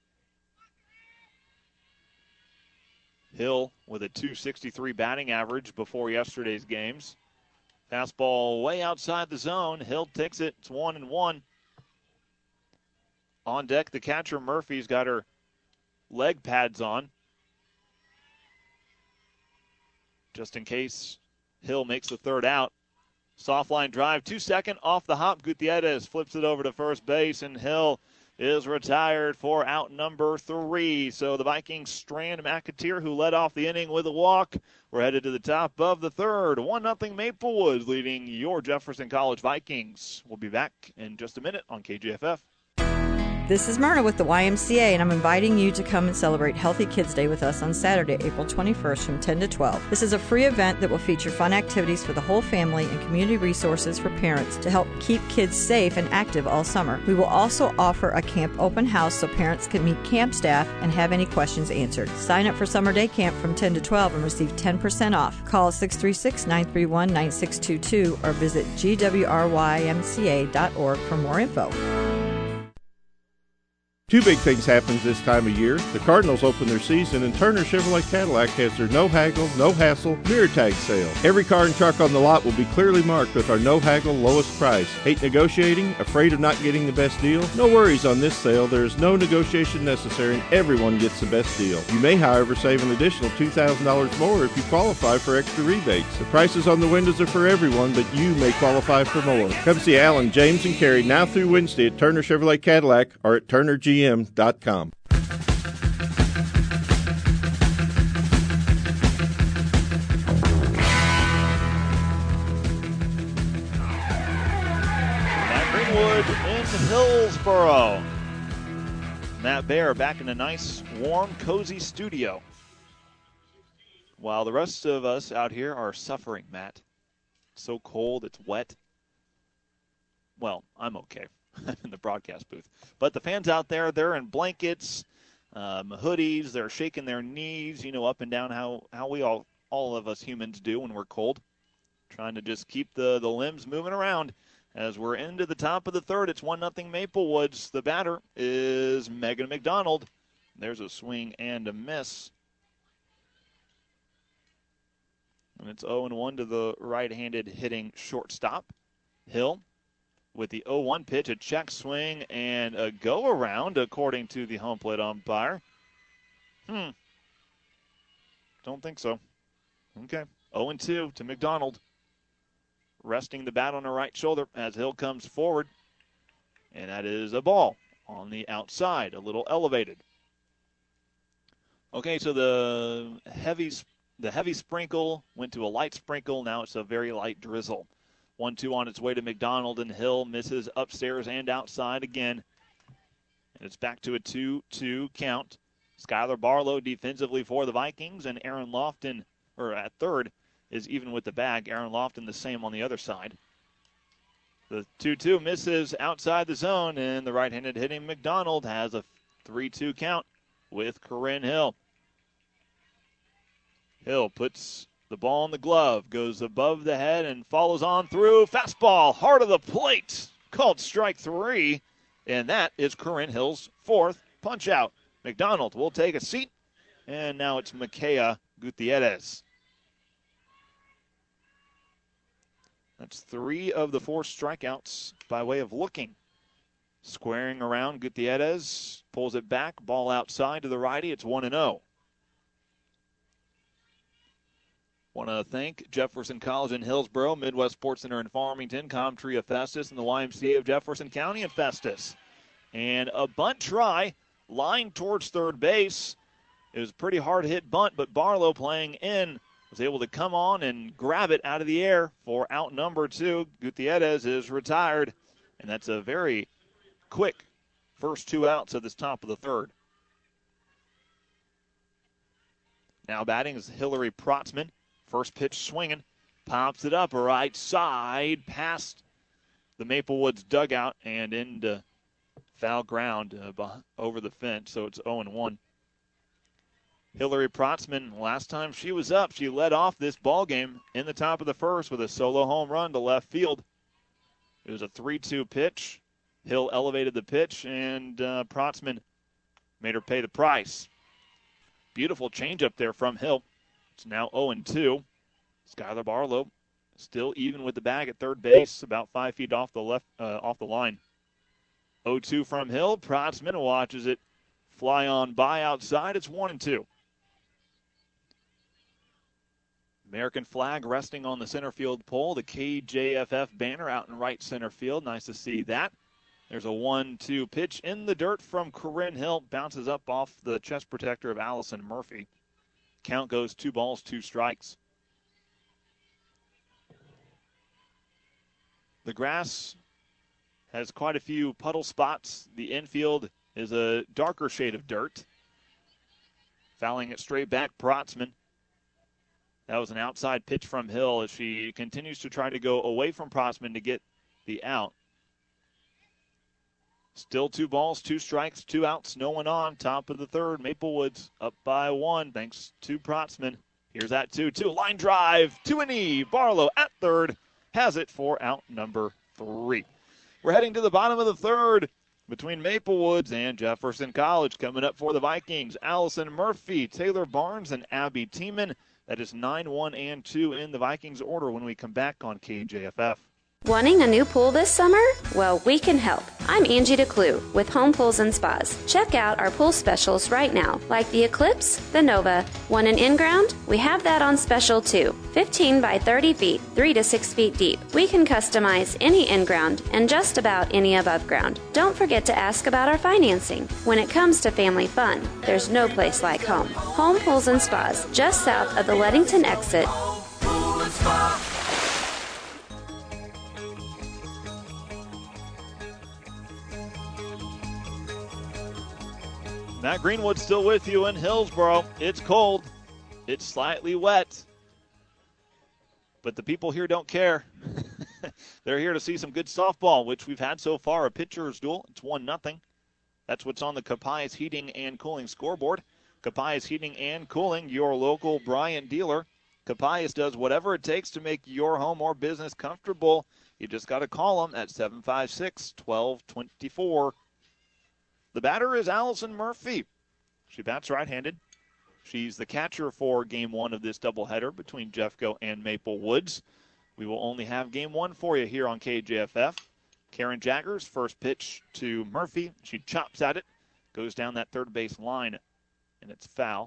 S3: Hill with a two sixty-three batting average before yesterday's games. Fastball way outside the zone. Hill takes it. It's one and one. On deck, the catcher Murphy's got her leg pads on, just in case Hill makes the third out. Soft line drive, two second, off the hop. Gutierrez flips it over to first base, and Hill is retired for out number three. So the Vikings strand McAteer, who led off the inning with a walk. We're headed to the top of the third. one nothing Maplewood leading your Jefferson College Vikings. We'll be back in just a minute on K J F F.
S1: This is Myrna with the Y M C A, and I'm inviting you to come and celebrate Healthy Kids Day with us on Saturday, April twenty-first from ten to twelve. This is a free event that will feature fun activities for the whole family and community resources for parents to help keep kids safe and active all summer. We will also offer a camp open house so parents can meet camp staff and have any questions answered. Sign up for summer day camp from ten to twelve and receive ten percent off. Call six three six, nine three one, nine six two two or visit G W R Y M C A dot org for more info.
S22: Two big things happen this time of year. The Cardinals open their season, and Turner Chevrolet Cadillac has their no haggle, no hassle mirror tag sale. Every car and truck on the lot will be clearly marked with our no haggle lowest price. Hate negotiating? Afraid of not getting the best deal? No worries on this sale. There is no negotiation necessary, and everyone gets the best deal. You may, however, save an additional two thousand dollars more if you qualify for extra rebates. The prices on the windows are for everyone, but you may qualify for more. Come see Alan, James, and Carrie now through Wednesday at Turner Chevrolet Cadillac or at Turner G M dot com.
S3: Matt Greenwood in Hillsboro. Matt Bear back in a nice, warm, cozy studio. While the rest of us out here are suffering, Matt. It's so cold, it's wet. Well, I'm okay. I'm in the broadcast booth. But the fans out there, they're in blankets, um, hoodies. They're shaking their knees, you know, up and down how, how we all, all of us humans do when we're cold. Trying to just keep the, the limbs moving around. As we're into the top of the third, it's one nothing Maplewoods. The batter is Megan McDonald. There's a swing and a miss. And it's oh and one to the right-handed hitting shortstop, Hill. with the oh one pitch, a check swing and a go around, according to the home plate umpire. Hmm. Don't think so. Okay. oh and two to McDonald. Resting the bat on her right shoulder as Hill comes forward. And that is a ball on the outside, a little elevated. Okay, so the heavy the heavy sprinkle went to a light sprinkle. Now it's a very light drizzle. one two on its way to McDonald, and Hill misses upstairs and outside again. And it's back to a two two count. Skylar Barlow defensively for the Vikings, and Aaron Lofton, or at third, is even with the bag. Aaron Lofton the same on the other side. The two two misses outside the zone, and the right-handed hitting McDonald has a three two count with Corinne Hill. Hill puts the ball in the glove, goes above the head, and follows on through. Fastball, heart of the plate, called strike three, and that is Corinne Hill's fourth punch-out. McDonald will take a seat, and now it's Makaya Gutierrez. That's three of the four strikeouts by way of looking. Squaring around, Gutierrez pulls it back, ball outside to the righty. It's one and oh. Want to thank Jefferson College in Hillsboro, Midwest Sports Center in Farmington, Comtree of Festus, and the Y M C A of Jefferson County and Festus. And a bunt try, line towards third base. It was a pretty hard hit bunt, but Barlow playing in was able to come on and grab it out of the air for out number two. Gutierrez is retired, and that's a very quick first two outs at the top of the third. Now batting is Hillary Protzman. First pitch swinging, pops it up right side past the Maple Woods dugout and into foul ground uh, over the fence, so it's oh and one. Hillary Protzman, last time she was up, she led off this ball game in the top of the first with a solo home run to left field. It was a three two pitch. Hill elevated the pitch, and uh, Protzman made her pay the price. Beautiful changeup there from Hill. It's now oh and two. Skylar Barlow still even with the bag at third base, about five feet off the left uh, off the line. oh two from Hill. Protzman watches it fly on by outside. It's one and two. American flag resting on the center field pole. The K J F F banner out in right center field. Nice to see that. There's a one two pitch in the dirt from Corinne Hill. Bounces up off the chest protector of Allison Murphy. Count goes two balls, two strikes. The grass has quite a few puddle spots. The infield is a darker shade of dirt. Fouling it straight back, Protzman. That was an outside pitch from Hill as she continues to try to go away from Protzman to get the out. Still two balls, two strikes, two outs, no one on. Top of the third, Maple Woods up by one thanks to Protzman. Here's that two two. Line drive, to an E. Barlow at third has it for out number three. We're heading to the bottom of the third between Maple Woods and Jefferson College. Coming up for the Vikings, Allison Murphy, Taylor Barnes, and Abby Tiemann. That is nine, one, and two in the Vikings order when we come back on K J F F.
S4: Wanting a new pool this summer? Well, we can help. I'm Angie DeClue with Home Pools and Spas. Check out our pool specials right now, like the Eclipse, the Nova. Want an in-ground? We have that on special too. fifteen by thirty feet, three to six feet deep. We can customize any in-ground and just about any above ground. Don't forget to ask about our financing. When it comes to family fun, there's no place like home. Home Pools and Spas, just south of the Leadington exit.
S6: Pool and Spa.
S3: Matt Greenwood still with you in Hillsboro. It's cold. It's slightly wet. But the people here don't care. They're here to see some good softball, which we've had so far. A pitcher's duel. It's one nothing. That's what's on the Capai's Heating and Cooling scoreboard. Capai's Heating and Cooling, your local Bryant dealer. Capai's does whatever it takes to make your home or business comfortable. You just got to call them at seven five six, one two two four. The batter is Allison Murphy. She bats right-handed. She's the catcher for game one of this doubleheader between Jeffco and Maple Woods. We will only have game one for you here on K J F F. Karen Jaggers, first pitch to Murphy. She chops at it, goes down that third base line, and it's foul.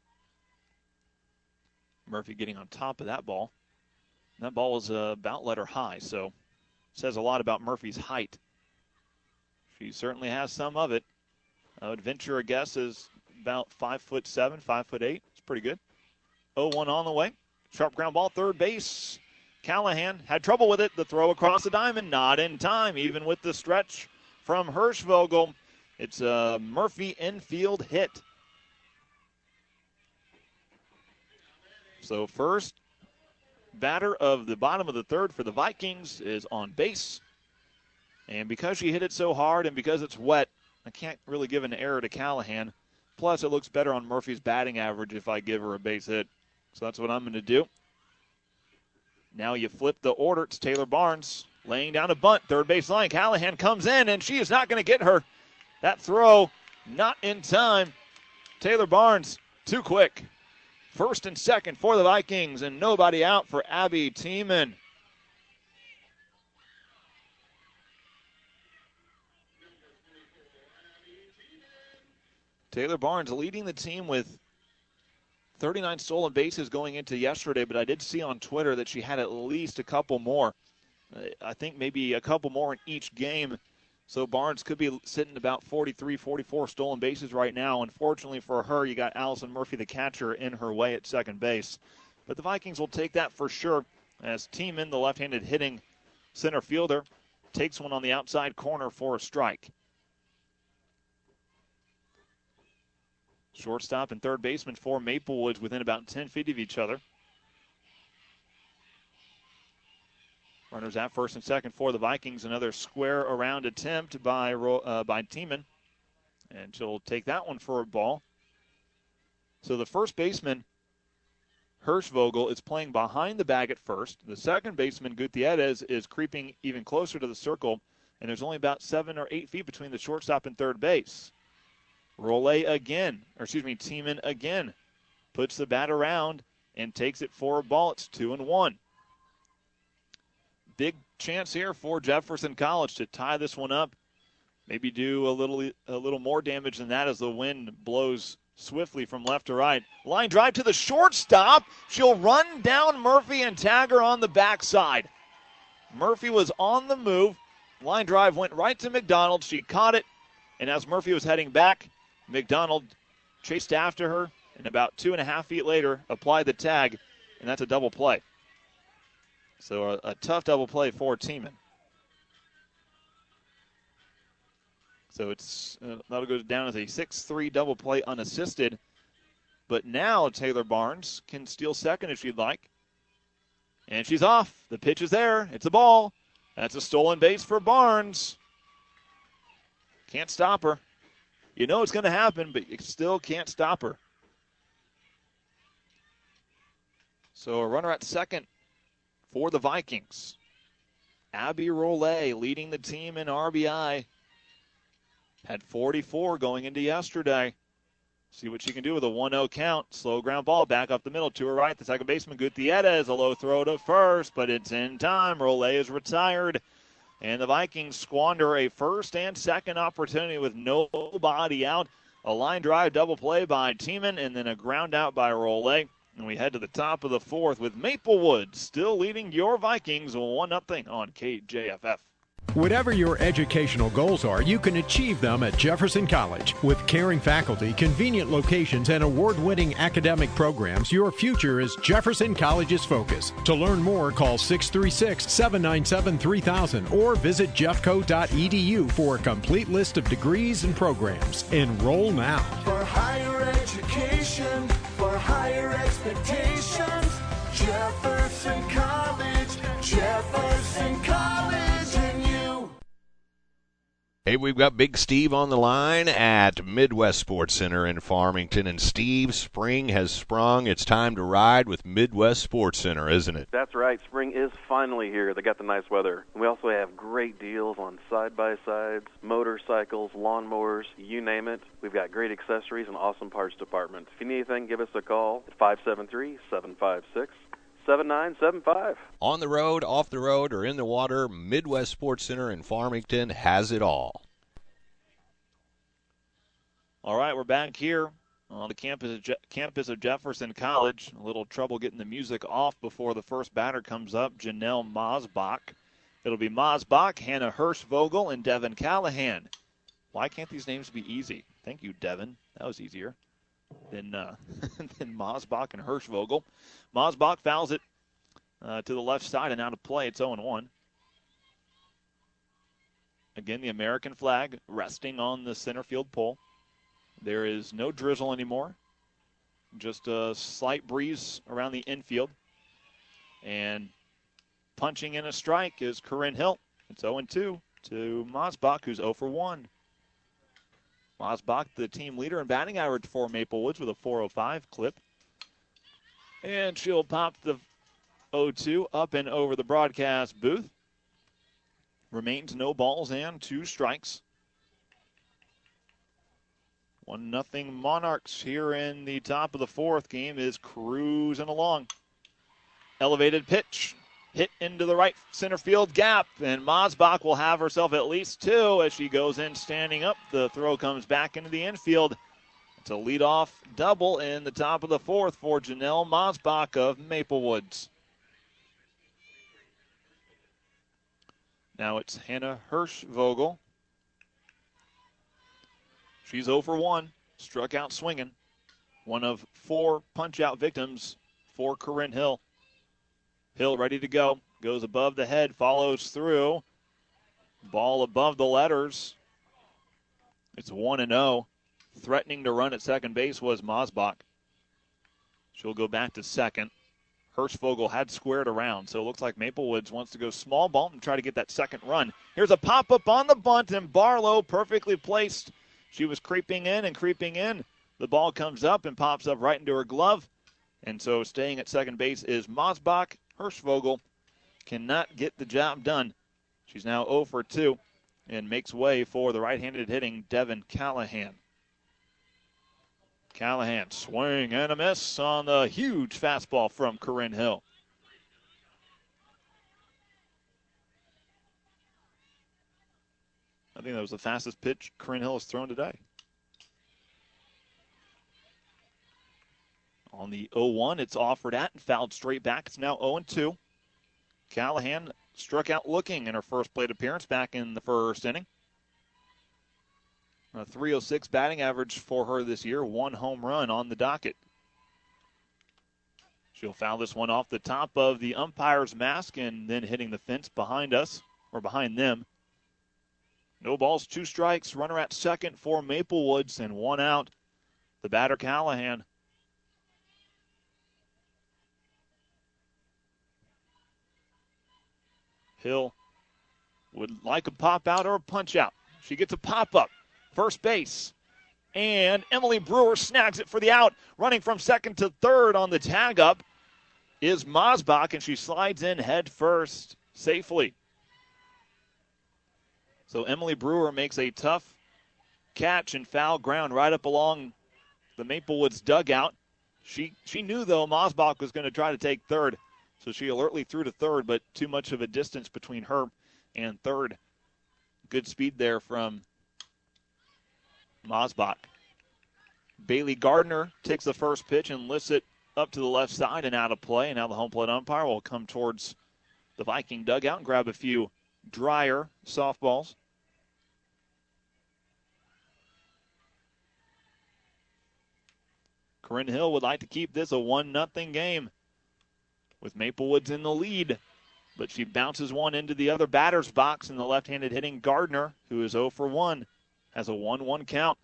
S3: Murphy getting on top of that ball. And that ball was uh, about letter high, so says a lot about Murphy's height. She certainly has some of it. I would venture a guess is about five foot seven, five foot eight. It's pretty good. oh one on the way. Sharp ground ball, third base. Callahan had trouble with it. The throw across the diamond, not in time, even with the stretch from Hirschvogel. It's a Murphy infield hit. So first batter of the bottom of the third for the Vikings is on base. And because she hit it so hard and because it's wet, I can't really give an error to Callahan. Plus, it looks better on Murphy's batting average if I give her a base hit. So that's what I'm going to do. Now you flip the order. It's Taylor Barnes laying down a bunt, third base line. Callahan comes in, and she is not going to get her. That throw not in time. Taylor Barnes, too quick. First and second for the Vikings, and nobody out for Abby Tiemann. Taylor Barnes leading the team with thirty-nine stolen bases going into yesterday, but I did see on Twitter that she had at least a couple more. I think maybe a couple more in each game. So Barnes could be sitting about forty-three, forty-four stolen bases right now. Unfortunately for her, you got Allison Murphy, the catcher, in her way at second base. But the Vikings will take that for sure as Tiemann, the left-handed hitting center fielder, takes one on the outside corner for a strike. Shortstop and third baseman for Maplewoods within about ten feet of each other. Runners at first and second for the Vikings. Another square around attempt by uh, by Tiemann. And she'll take that one for a ball. So the first baseman, Hirschvogel, is playing behind the bag at first. The second baseman, Gutierrez, is creeping even closer to the circle. And there's only about seven or eight feet between the shortstop and third base. Rollet again, or excuse me, Tiemann again puts the bat around and takes it for a ball. It's two and one. Big chance here for Jefferson College to tie this one up. Maybe do a little a little more damage than that as the wind blows swiftly from left to right. Line drive to the shortstop. She'll run down Murphy and tag her on the backside. Murphy was on the move. Line drive went right to McDonald. She caught it, and as Murphy was heading back, McDonald chased after her, and about two and a half feet later applied the tag, and that's a double play. So a, a tough double play for Tiemann. So it's uh, that'll go down as a six three double play unassisted. But now Taylor Barnes can steal second if she'd like. And she's off. The pitch is there. It's a ball. That's a stolen base for Barnes. Can't stop her. You know it's going to happen, but you still can't stop her. So a runner at second for the Vikings. Abby Rollet leading the team in R B I. Had forty-four going into yesterday. See what she can do with a one oh count. Slow ground ball back up the middle to her right. The second baseman, Gutierrez, a low throw to first, but it's in time. Rollet is retired. And the Vikings squander a first and second opportunity with nobody out. A line drive double play by Tiemann, and then a ground out by Rollet. And we head to the top of the fourth with Maplewood still leading your Vikings one nothing on K J F F.
S5: Whatever your educational goals are, you can achieve them at Jefferson College. With caring faculty, convenient locations, and award-winning academic programs, your future is Jefferson College's focus. To learn more, call six three six, seven nine seven, three thousand or visit jeffco dot e d u for a complete list of degrees and programs. Enroll now.
S6: For higher education, for higher expectations, Jefferson College, Jefferson College.
S7: Hey, we've got Big Steve on the line at Midwest Sports Center in Farmington. And Steve, spring has sprung. It's time to ride with Midwest Sports Center, isn't it?
S8: That's right. Spring is finally here. They got the nice weather. We also have great deals on side-by-sides, motorcycles, lawnmowers, you name it. We've got great accessories and awesome parts department. If you need anything, give us a call at five seven three, seven five six, seven nine seven five.
S7: On the road, off the road, or in the water, Midwest Sports Center in Farmington has it all.
S3: All right, we're back here on the campus of, Je- campus of Jefferson College. A little trouble getting the music off before the first batter comes up, Janelle Mosbach. It'll be Mosbach, Hannah Hirschvogel, and Devin Callahan. Why can't these names be easy? Thank you, Devin. That was easier than, uh, than Mosbach and Hirschvogel. Mosbach fouls it uh, to the left side and out of play. It's oh and one. Again, the American flag resting on the center field pole. There is no drizzle anymore. Just a slight breeze around the infield. And punching in a strike is Corinne Hill. It's oh and two to Mosbach, who's oh for one. Mosbach, the team leader in batting average for Maple Woods with a four oh five clip. And she'll pop the oh two up and over the broadcast booth. Remains no balls and two strikes. One nothing Monarchs here in the top of the fourth. Game is cruising along. Elevated pitch. Hit into the right center field gap, and Mosbach will have herself at least two as she goes in standing up. The throw comes back into the infield. It's a leadoff double in the top of the fourth for Janelle Mosbach of Maple Woods. Now it's Hannah Hirschvogel. She's oh for one, struck out swinging. One of four punch-out victims for Corinne Hill. Hill ready to go. Goes above the head, follows through. Ball above the letters. It's one and oh. Threatening to run at second base was Mosbach. She'll go back to second. Hirschvogel had squared around, so it looks like Maple Woods wants to go small ball and try to get that second run. Here's a pop-up on the bunt, and Barlow perfectly placed. She was creeping in and creeping in. The ball comes up and pops up right into her glove. And so staying at second base is Mosbach. Hirschvogel cannot get the job done. She's now oh for two and makes way for the right-handed hitting Devin Callahan. Callahan swing and a miss on the huge fastball from Corinne Hill. I think that was the fastest pitch Corinne Hill has thrown today. On the oh one, it's offered at and fouled straight back. It's now oh and two. Callahan struck out looking in her first plate appearance back in the first inning. A three oh six batting average for her this year. One home run on the docket. She'll foul this one off the top of the umpire's mask and then hitting the fence behind us, or behind them. No balls, two strikes. Runner at second for Maple Woods and one out. The batter, Callahan. Hill would like a pop out or a punch out. She gets a pop up. First base. And Emily Brewer snags it for the out. Running from second to third on the tag up is Mosbach, and she slides in head first safely. So Emily Brewer makes a tough catch and foul ground right up along the Maple Woods dugout. She she knew, though, Mosbach was going to try to take third. So she alertly threw to third, but too much of a distance between her and third. Good speed there from Mosbach. Bailey Gardner takes the first pitch and lifts it up to the left side and out of play. And now the home plate umpire will come towards the Viking dugout and grab a few drier softballs. Corinne Hill would like to keep this a one nothing game with Maple Woods in the lead. But she bounces one into the other batter's box, and the left-handed hitting Gardner, who is oh for one, has a one one count.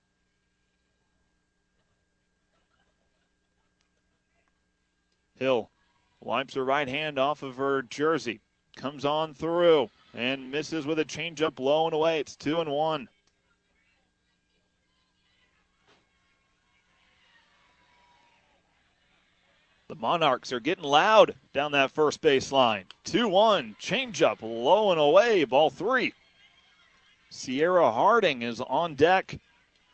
S3: Hill wipes her right hand off of her jersey, comes on through, and misses with a changeup low and away. It's two and one. The Monarchs are getting loud down that first base line. two one, changeup, low and away, ball three. Sierra Harding is on deck.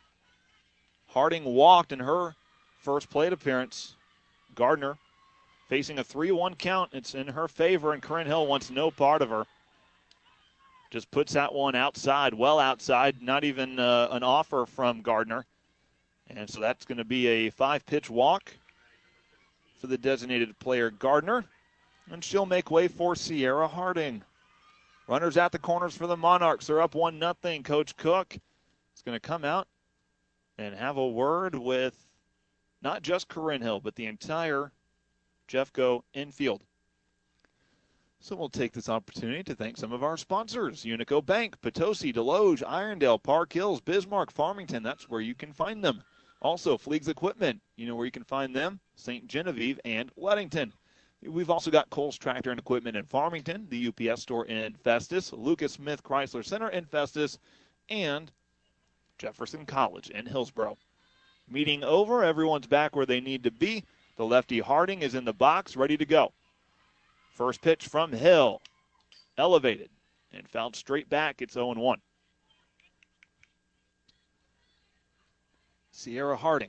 S3: Harding walked in her first plate appearance. Gardner facing a three one count. It's in her favor, and Corinne Hill wants no part of her. Just puts that one outside, well outside, not even uh, an offer from Gardner. And so that's going to be a five-pitch walk for the designated player Gardner. And she'll make way for Sierra Harding. Runners at the corners for the Monarchs. They're up one nothing. Coach Cook is going to come out and have a word with not just Corinne Hill, but the entire Jeffco infield. So we'll take this opportunity to thank some of our sponsors. Unico Bank, Potosi, Deloge, Irondale, Park Hills, Bismarck, Farmington. That's where you can find them. Also, Fleegs Equipment. You know where you can find them? Saint Genevieve and Weddington. We've also got Coles Tractor and Equipment in Farmington, the U P S store in Festus, Lucas Smith Chrysler Center in Festus, and Jefferson College in Hillsboro. Meeting over. Everyone's back where they need to be. The lefty Harding is in the box, ready to go. First pitch from Hill. Elevated and fouled straight back. It's oh one. Sierra Harding.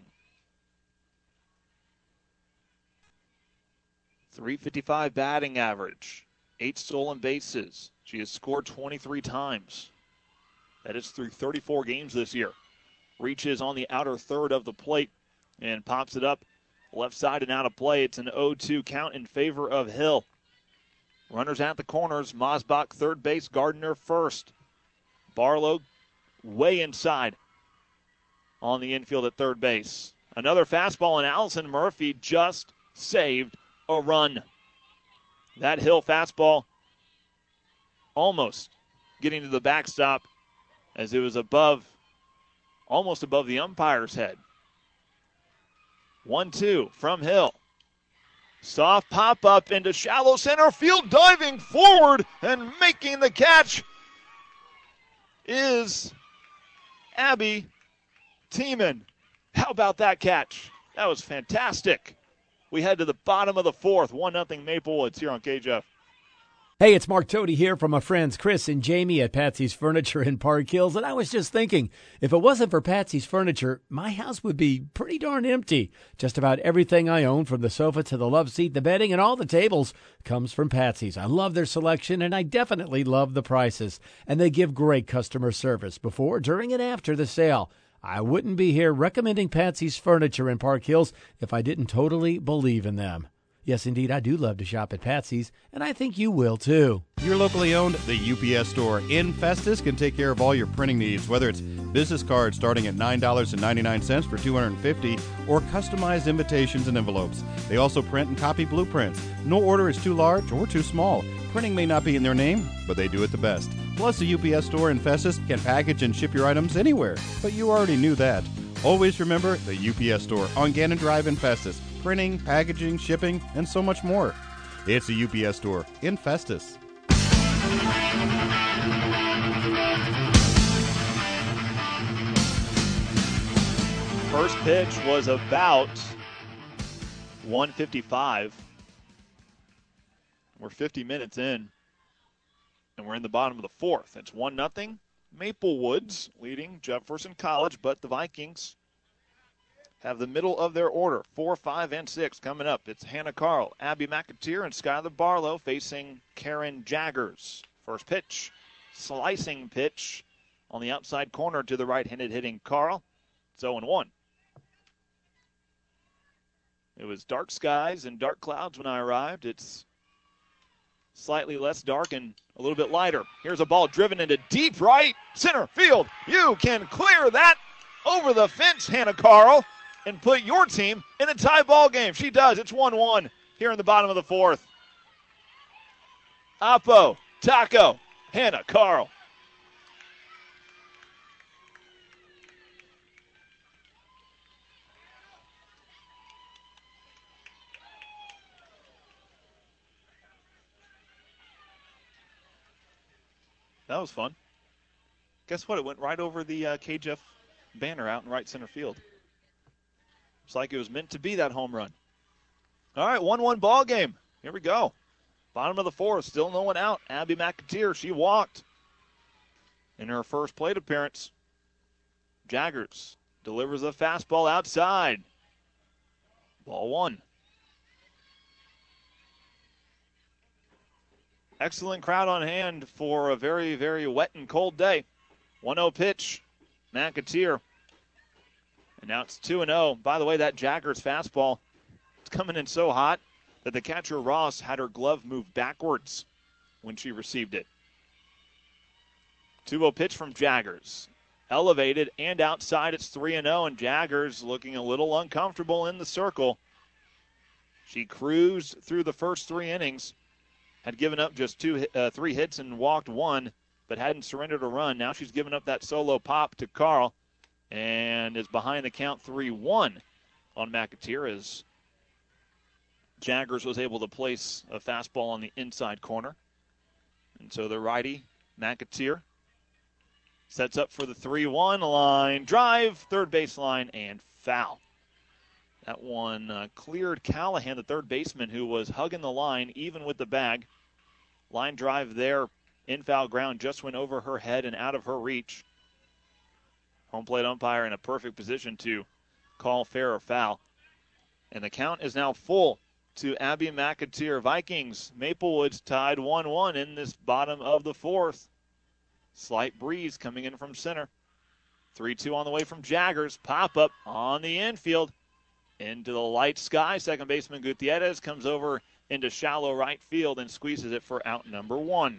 S3: three fifty-five batting average. Eight stolen bases. She has scored twenty-three times. That is through thirty-four games this year. Reaches on the outer third of the plate and pops it up left side and out of play. It's an oh two count in favor of Hill. Runners at the corners. Mosbach third base, Gardner first. Barlow way inside on the infield at third base. Another fastball, and Allison Murphy just saved a run. That Hill fastball almost getting to the backstop as it was above, almost above the umpire's head. one two from Hill. Soft pop-up into shallow center field, diving forward and making the catch is Abby Tiemann. How about that catch? That was fantastic. We head to the bottom of the fourth, one nothing Maplewoods here on K J F.
S2: Hey, it's Mark Toady here from my friends Chris and Jamie at Patsy's Furniture in Park Hills. And I was just thinking, if it wasn't for Patsy's Furniture, my house would be pretty darn empty. Just about everything I own, from the sofa to the love seat, the bedding, and all the tables, comes from Patsy's. I love their selection, and I definitely love the prices. And they give great customer service before, during, and after the sale. I wouldn't be here recommending Patsy's Furniture in Park Hills if I didn't totally believe in them. Yes, indeed, I do love to shop at Patsy's, and I think you will, too.
S22: Your locally owned The U P S Store in Festus can take care of all your printing needs, whether it's business cards starting at nine dollars and ninety-nine cents for two hundred fifty dollars or customized invitations and envelopes. They also print and copy blueprints. No order is too large or too small. Printing may not be in their name, but they do it the best. Plus, the U P S Store in Festus can package and ship your items anywhere, but you already knew that. Always remember the U P S Store on Gannon Drive in Festus. Printing, packaging, shipping, and so much more. It's the U P S Store in Festus.
S3: First pitch was about one fifty-five. We're fifty minutes in, and we're in the bottom of the fourth. It's one nothing. Maplewoods leading Jefferson College, but the Vikings have the middle of their order, four, five, and six coming up. It's Hannah Carl, Abby McAteer, and Skylar Barlow facing Karen Jaggers. First pitch, slicing pitch on the outside corner to the right-handed hitting Carl. It's oh one. It was dark skies and dark clouds when I arrived. It's slightly less dark and a little bit lighter. Here's a ball driven into deep right center field. You can clear that over the fence, Hannah Carl, and put your team in a tie ball game. She does. It's one one here in the bottom of the fourth. Oppo, Taco, Hannah Carl. That was fun. Guess what? It went right over the uh, K J F banner out in right center field. It's like it was meant to be that home run. All right, one one ball game. Here we go. Bottom of the fourth, still no one out. Abby McAteer, she walked in her first plate appearance. Jaggers delivers a fastball outside. Ball one. excellent crowd on hand for a very, very wet and cold day. one oh pitch, McAteer. And now it's two and oh. By the way, that Jaggers fastball, it's coming in so hot that the catcher, Ross, had her glove move backwards when she received it. two oh pitch from Jaggers. Elevated and outside, it's three and oh, and Jaggers looking a little uncomfortable in the circle. She cruised through the first three innings, had given up just two, uh, three hits and walked one, but hadn't surrendered a run. Now she's given up that solo pop to Carl and is behind the count three one on McAteer as Jaggers was able to place a fastball on the inside corner. And so the righty, McAteer, sets up for the three one line drive, third baseline, and foul. That one uh, cleared Callahan, the third baseman, who was hugging the line even with the bag. Line drive there in foul ground just went over her head and out of her reach. Home plate umpire in a perfect position to call fair or foul. And the count is now full to Abby McAteer. Vikings, Maplewoods tied one one in this bottom of the fourth. Slight breeze coming in from center. three two on the way from Jaggers. Pop up on the infield. Into the light sky. Second baseman Gutierrez comes over into shallow right field and squeezes it for out number one.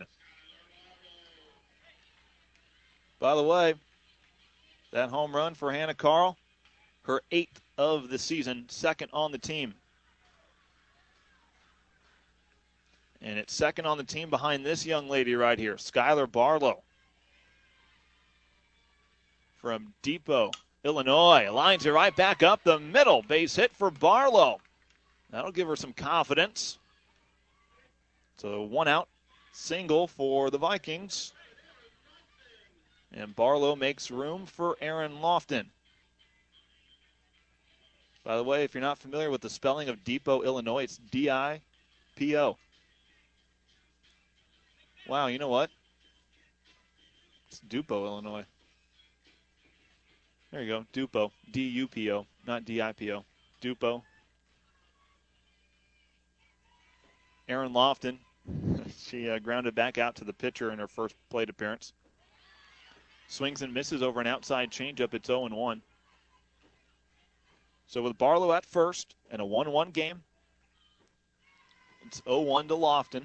S3: By the way, that home run for Hannah Carl, her eighth of the season, second on the team. And it's second on the team behind this young lady right here, Skylar Barlow. From Depot, Illinois. Lines it right back up the middle. Base hit for Barlow. That'll give her some confidence. So one out, single for the Vikings. And Barlow makes room for Aaron Lofton. By the way, if you're not familiar with the spelling of Depot, Illinois, it's D I P O. Wow, you know what? It's Dupo, Illinois. There you go, Dupo, D U P O, not D I P O. Dupo. Aaron Lofton, she uh, grounded back out to the pitcher in her first plate appearance. Swings and misses over an outside changeup. It's oh and one. So with Barlow at first and a one one game, it's oh one to Lofton.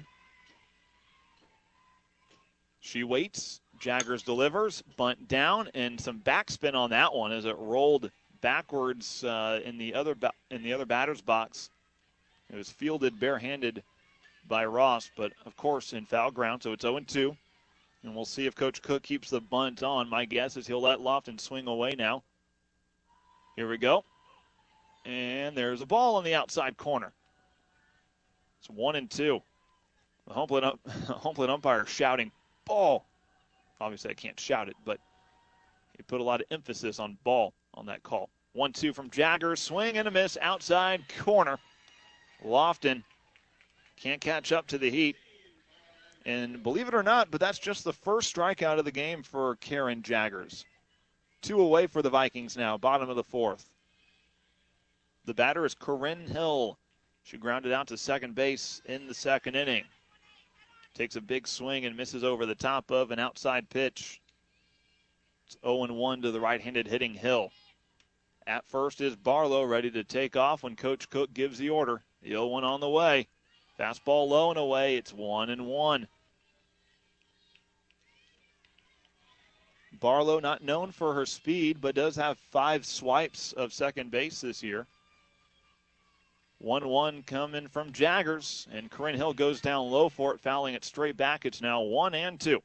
S3: She waits. Jaggers delivers, bunt down, and some backspin on that one as it rolled backwards uh, in the other ba- in the other batter's box. It was fielded barehanded by Ross, but of course in foul ground, so it's oh and two. And we'll see if Coach Cook keeps the bunt on. My guess is he'll let Lofton swing away now. Here we go. And there's a ball on the outside corner. It's one and two. The home plate, up, home plate umpire shouting, ball. Obviously, I can't shout it, but he put a lot of emphasis on ball on that call. one two from Jaggers. Swing and a miss outside corner. Lofton can't catch up to the heat. And believe it or not, but that's just the first strikeout of the game for Karen Jaggers. Two away for the Vikings now, bottom of the fourth. The batter is Corinne Hill. She grounded out to second base in the second inning. Takes a big swing and misses over the top of an outside pitch. It's oh and one to the right-handed hitting Hill. At first is Barlow, ready to take off when Coach Cook gives the order. The oh one on the way. Fastball low and away. It's one and one. Barlow not known for her speed, but does have five swipes of second base this year. one one coming from Jaggers, and Corinne Hill goes down low for it, fouling it straight back. It's now one and two.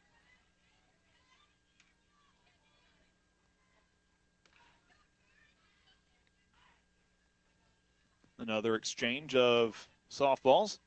S3: Another exchange of softballs.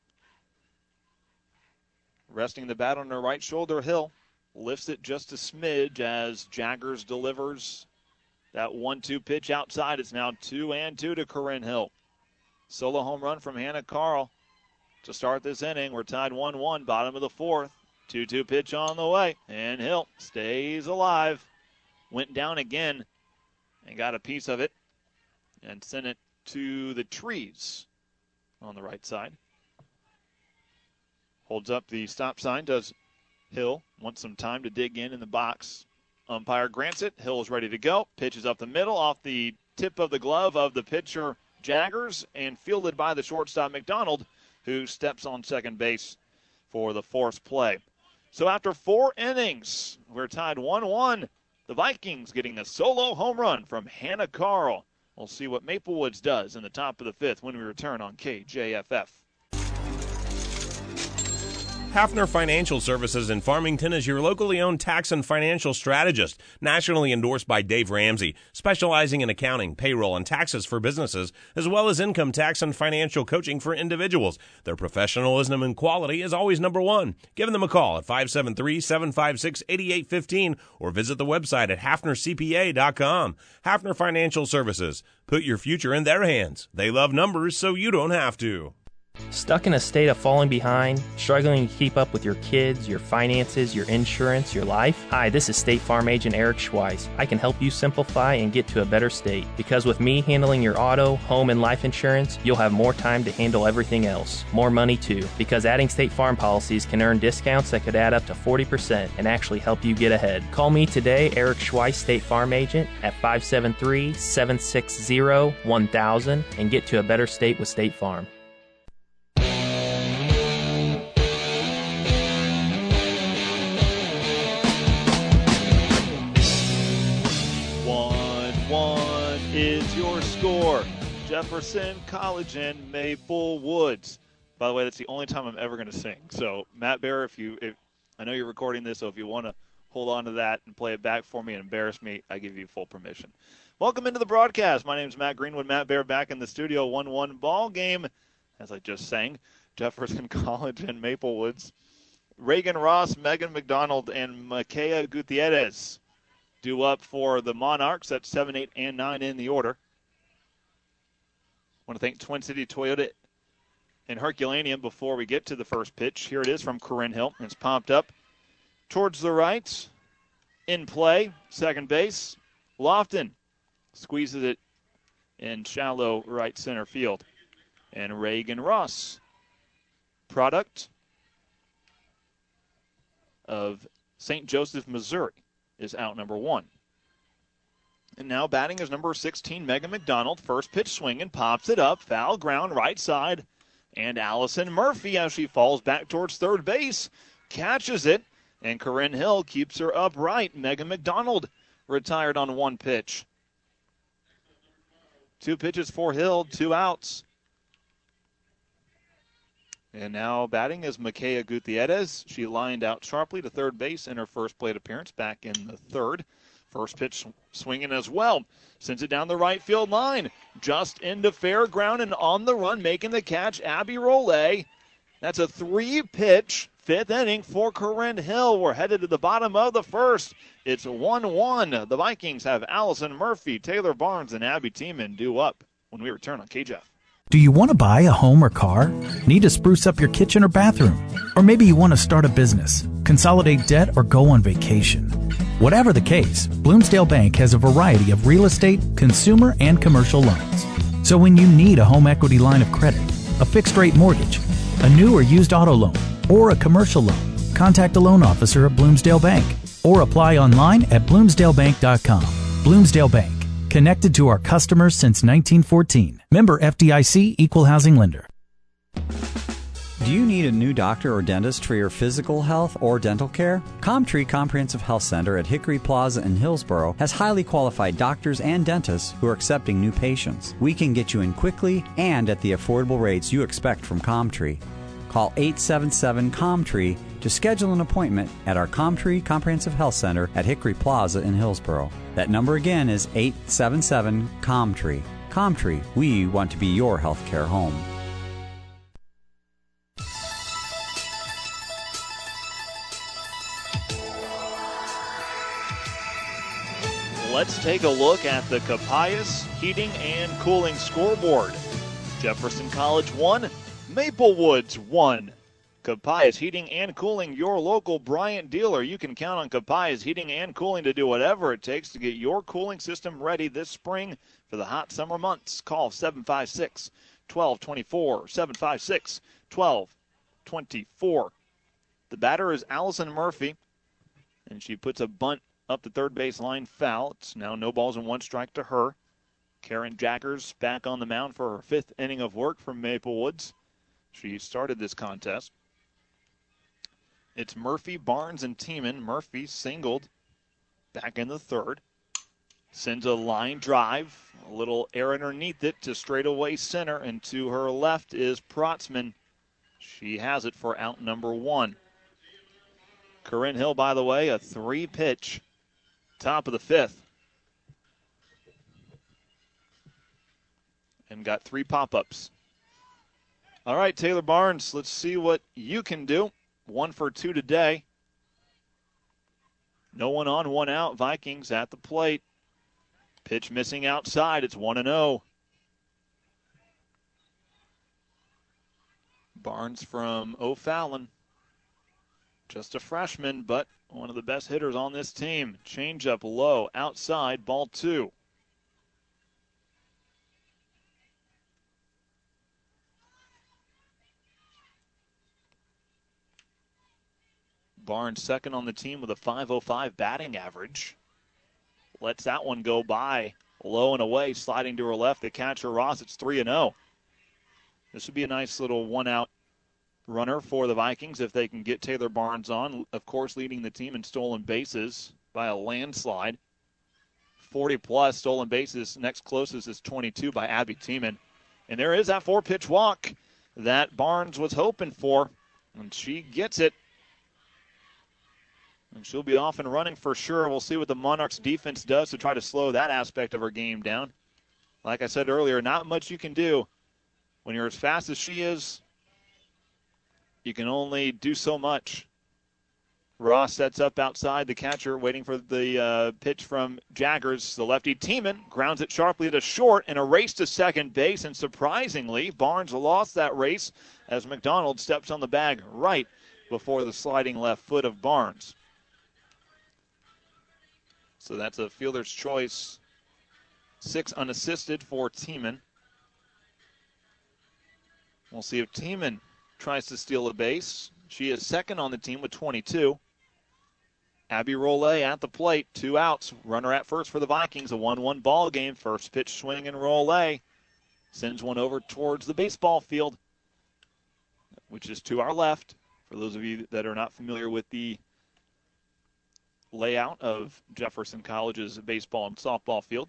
S3: Resting the bat on her right shoulder, Hill lifts it just a smidge as Jaggers delivers that one two pitch outside. It's now two and two to Corinne Hill. Solo home run from Hannah Carl to start this inning. We're tied one one, bottom of the fourth. two two pitch on the way, and Hill stays alive. Went down again and got a piece of it and sent it to the trees on the right side. Holds up the stop sign, does Hill. Wants some time to dig in in the box. Umpire grants it. Hill is ready to go. Pitches up the middle off the tip of the glove of the pitcher, Jaggers, and fielded by the shortstop, McDonald, who steps on second base for the forced play. So after four innings, we're tied one one. The Vikings getting a solo home run from Hannah Carl. We'll see what Maplewoods does in the top of the fifth when we return on K J F F.
S10: Hafner Financial Services in Farmington is your locally owned tax and financial strategist, nationally endorsed by Dave Ramsey, specializing in accounting, payroll, and taxes for businesses, as well as income tax and financial coaching for individuals. Their professionalism and quality is always number one. Give them a call at five seven three, seven five six, eight eight one five or visit the website at hafner c p a dot com. Hafner Financial Services. Put your future in their hands. They love numbers, so you don't have to.
S12: Stuck in a state of falling behind, struggling to keep up with your kids, your finances, your insurance, your life? Hi, this is State Farm Agent Eric Schweiss. I can help you simplify and get to a better state. Because with me handling your auto, home, and life insurance, you'll have more time to handle everything else. More money too. Because adding State Farm policies can earn discounts that could add up to forty percent and actually help you get ahead. Call me today, Eric Schweiss, State Farm Agent, at five seven three, seven six zero, one thousand and get to a better state with State Farm.
S3: Is your score. Jefferson College and Maple Woods. By the way, that's the only time I'm ever going to sing. So, Matt Bear, if you, if I know you're recording this, so if you want to hold on to that and play it back for me and embarrass me, I give you full permission. Welcome into the broadcast. My name is Matt Greenwood. Matt Bear back in the studio. one one ball game, as I just sang. Jefferson College and Maple Woods. Reagan Ross, Megan McDonald, and Makaya Gutierrez due up for the Monarchs. That's seven, eight, and nine in the order. I want to thank Twin City Toyota and Herculaneum before we get to the first pitch. Here it is from Corinne Hill. It's popped up towards the right. In play, second base. Lofton squeezes it in shallow right center field. And Reagan Ross, product of Saint Joseph, Missouri, is out number one. And now batting is number sixteen, Megan McDonald. First pitch swinging, pops it up, foul ground, right side. And Allison Murphy, as she falls back towards third base, catches it. And Corinne Hill keeps her upright. Megan McDonald retired on one pitch. Two pitches for Hill, two outs. And now batting is Makaya Gutierrez. She lined out sharply to third base in her first plate appearance back in the third. First pitch swinging as well. Sends it down the right field line. Just into fair ground and on the run making the catch, Abby Rollet. That's a three-pitch fifth inning for Corinne Hill. We're headed to the bottom of the first. It's one one. The Vikings have Allison Murphy, Taylor Barnes, and Abby Tiemann due up when we return on K J F.
S9: Do you want to buy a home or car? Need to spruce up your kitchen or bathroom? Or maybe you want to start a business, consolidate debt, or go on vacation. Whatever the case, Bloomsdale Bank has a variety of real estate, consumer, and commercial loans. So when you need a home equity line of credit, a fixed-rate mortgage, a new or used auto loan, or a commercial loan, contact a loan officer at Bloomsdale Bank or apply online at bloomsdale bank dot com. Bloomsdale Bank. Connected to our customers since nineteen fourteen. Member F D I C, Equal Housing Lender.
S13: Do you need a new doctor or dentist for your physical health or dental care? Comtree Comprehensive Health Center at Hickory Plaza in Hillsboro has highly qualified doctors and dentists who are accepting new patients. We can get you in quickly and at the affordable rates you expect from Comtree. Call eight seven seven, C O M T R E E to schedule an appointment at our Comtree Comprehensive Health Center at Hickory Plaza in Hillsboro. That number again is eight seven seven, C O M T R E E. Comtree, we want to be your healthcare home.
S3: Let's take a look at the Capayas Heating and Cooling scoreboard. Jefferson College one, Maple Woods one. Capayas Heating and Cooling, your local Bryant dealer. You can count on Capayas Heating and Cooling to do whatever it takes to get your cooling system ready this spring for the hot summer months. Call seven five six, one two two four, seven five six, one two two four. The batter is Allison Murphy, and she puts a bunt up the third base line foul. It's now no balls and one strike to her. Karen Jaggers back on the mound for her fifth inning of work from Maple Woods. She started this contest. It's Murphy, Barnes, and Tiemann. Murphy singled back in the third. Sends a line drive, a little air underneath it to straightaway center, and to her left is Protzman. She has it for out number one. Corinne Hill, by the way, a three-pitch, top of the fifth. And got three pop-ups. All right, Taylor Barnes, let's see what you can do. One for two today. No one on, one out. Vikings at the plate. Pitch missing outside. It's one and oh. Barnes from O'Fallon. Just a freshman, but one of the best hitters on this team. Changeup low, outside, ball two. Barnes second on the team with a five oh five batting average. Lets that one go by. Low and away, sliding to her left. The catcher, Ross, it's three and oh. This would be a nice little one-out runner for the Vikings if they can get Taylor Barnes on. Of course, leading the team in stolen bases by a landslide. forty-plus stolen bases. Next closest is twenty-two by Abby Tiemann. And there is that four-pitch walk that Barnes was hoping for, and she gets it. And she'll be off and running for sure. We'll see what the Monarchs defense does to try to slow that aspect of her game down. Like I said earlier, not much you can do. When you're as fast as she is, you can only do so much. Ross sets up outside the catcher, waiting for the uh, pitch from Jaggers. The lefty Tiemann grounds it sharply to short and a race to second base. And surprisingly, Barnes lost that race as McDonald steps on the bag right before the sliding left foot of Barnes. So that's a fielder's choice. Six unassisted for Tiemann. We'll see if Tiemann tries to steal a base. She is second on the team with twenty-two. Abby Rollet at the plate. Two outs. Runner at first for the Vikings. A one one ball game. First pitch swing and Rollet sends one over towards the baseball field, which is to our left. For those of you that are not familiar with the layout of Jefferson College's baseball and softball field.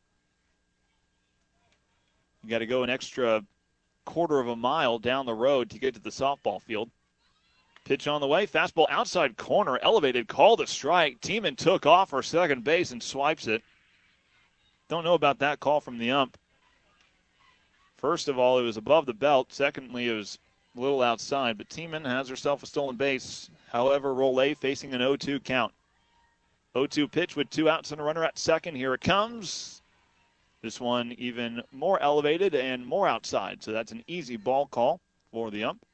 S3: You got to go an extra quarter of a mile down the road to get to the softball field. Pitch on the way, fastball outside corner, elevated, called a strike. Tiemann took off for second base and swipes it. Don't know about that call from the ump. First of all, it was above the belt. Secondly, it was a little outside, but Tiemann has herself a stolen base. However, Rollet facing an oh two count. oh two pitch with two outs and a runner at second. Here it comes. This one even more elevated and more outside. So that's an easy ball call for the ump.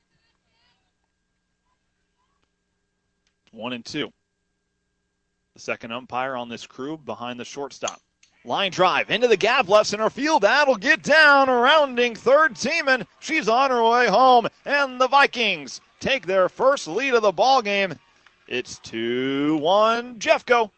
S3: One and two. The second umpire on this crew behind the shortstop. Line drive into the gap, left center field. That'll get down, rounding third. Tiemann. She's on her way home. And the Vikings take their first lead of the ball game. It's two one Jeffco.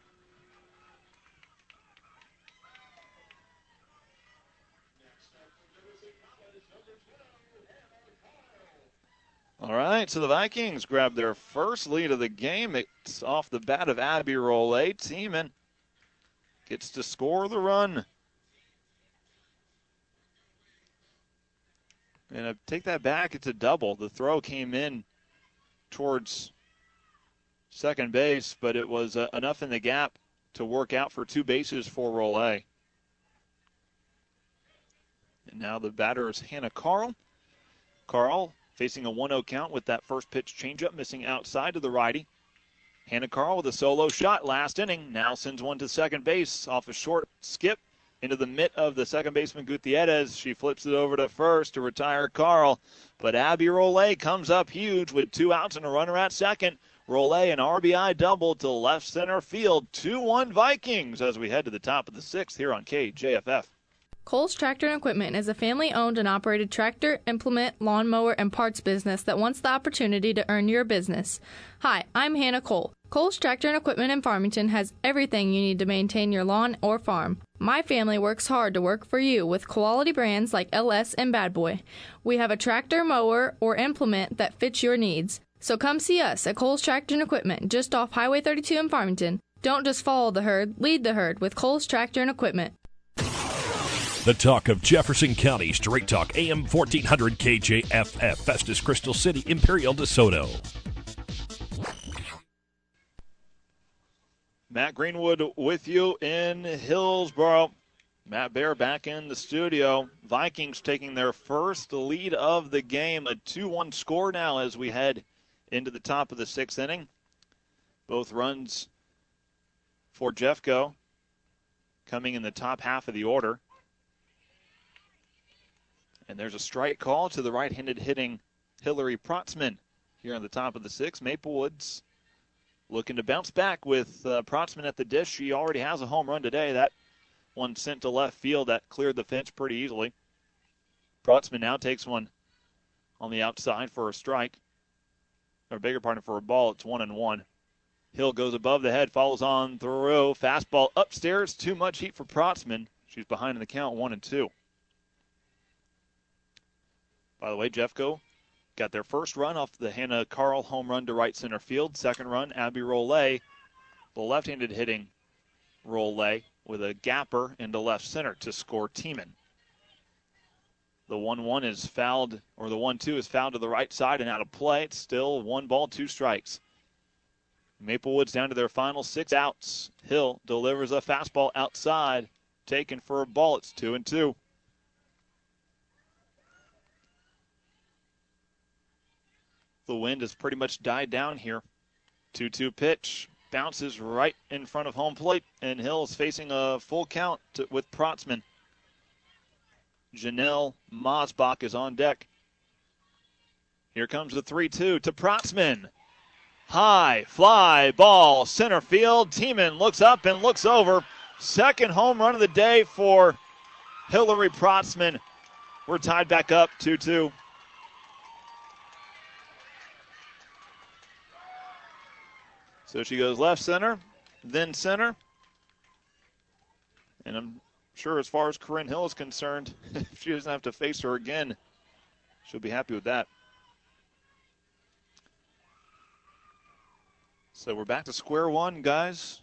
S3: All right, so the Vikings grab their first lead of the game. It's off the bat of Abby Rollet. Tiemann gets to score the run. And I take that back, it's a double. The throw came in towards second base, but it was uh, enough in the gap to work out for two bases for Rollet. And now the batter is Hannah Carl. Carl facing a one oh count with that first pitch changeup, missing outside to the righty. Hannah Carl with a solo shot last inning. Now sends one to second base off a short skip into the mitt of the second baseman Gutierrez. She flips it over to first to retire Carl. But Abby Rollet comes up huge with two outs and a runner at second. Rollet an R B I double to left center field. two one Vikings as we head to the top of the sixth here on K J F F.
S11: Coles Tractor and Equipment is a family-owned and operated tractor, implement, lawnmower, and parts business that wants the opportunity to earn your business. Hi, I'm Hannah Cole. Coles Tractor and Equipment in Farmington has everything you need to maintain your lawn or farm. My family works hard to work for you with quality brands like L S and Bad Boy. We have a tractor, mower, or implement that fits your needs. So come see us at Coles Tractor and Equipment just off Highway thirty-two in Farmington. Don't just follow the herd, lead the herd with Coles Tractor and Equipment.
S14: The talk of Jefferson County, Straight Talk, A M fourteen hundred K J F F, Festus, Crystal City, Imperial, DeSoto.
S3: Matt Greenwood with you in Hillsboro. Matt Bear back in the studio. Vikings taking their first lead of the game. A two one score now as we head into the top of the sixth inning. Both runs for Jeffco coming in the top half of the order. And there's a strike call to the right-handed hitting Hillary Protzman here on the top of the sixth. Maple Woods looking to bounce back with uh, Protzman at the dish. She already has a home run today. That one sent to left field. That cleared the fence pretty easily. Protzman now takes one on the outside for a strike. Or bigger pardon, for a ball. It's one and one. Hill goes above the head, follows on through. Fastball upstairs. Too much heat for Protzman. She's behind in the count, one and two. By the way, Jeffco got their first run off the Hannah Carl home run to right center field. Second run, Abby Rollet, the left-handed hitting Rollet with a gapper into left center to score Tiemann. The one one is fouled, or the one two is fouled to the right side and out of play. It's still one ball, two strikes. Maple Woods down to their final six outs. Hill delivers a fastball outside, taken for a ball. It's two and two. The wind has pretty much died down here. two two pitch. Bounces right in front of home plate, and Hill is facing a full count to, with Protzman. Janelle Mosbach is on deck. Here comes the three two to Protzman. High fly ball, center field. Tiemann looks up and looks over. Second home run of the day for Hillary Protzman. We're tied back up two two. So she goes left center, then center. And I'm sure as far as Corinne Hill is concerned, if she doesn't have to face her again, she'll be happy with that. So we're back to square one, guys.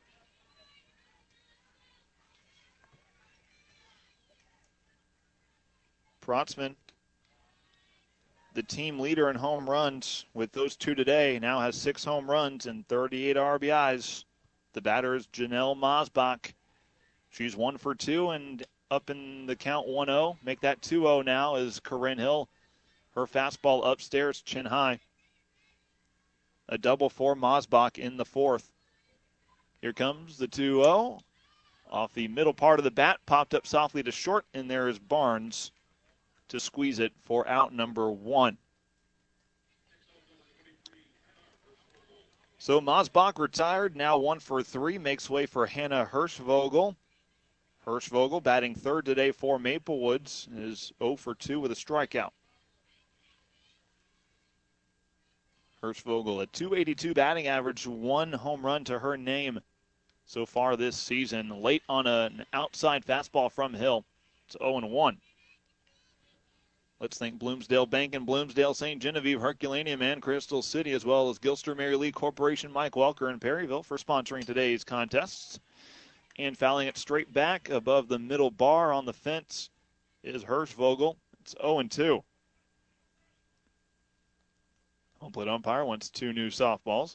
S3: Protzman, the team leader in home runs with those two today, now has six home runs and thirty-eight R B Is. The batter is Janelle Mosbach. She's one for two and up in the count one oh. Make that two oh now as Corinne Hill. Her fastball upstairs, chin high. A double for Mosbach in the fourth. Here comes the two oh. Off the middle part of the bat, popped up softly to short, and there is Barnes to squeeze it for out number one. So Mosbach retired, now one for three, makes way for Hannah Hirschvogel. Hirschvogel batting third today for Maple Woods, is oh for two with a strikeout. Hirschvogel, a two eighty-two batting average, one home run to her name so far this season. Late on an outside fastball from Hill. It's oh and one. Let's thank Bloomsdale Bank and Bloomsdale, Saint Genevieve, Herculaneum, and Crystal City, as well as Gilster Mary Lee Corporation, Mike Walker, and Perryville for sponsoring today's contests. And fouling it straight back above the middle bar on the fence is Hirschvogel. It's oh and two. Home plate umpire wants two new softballs.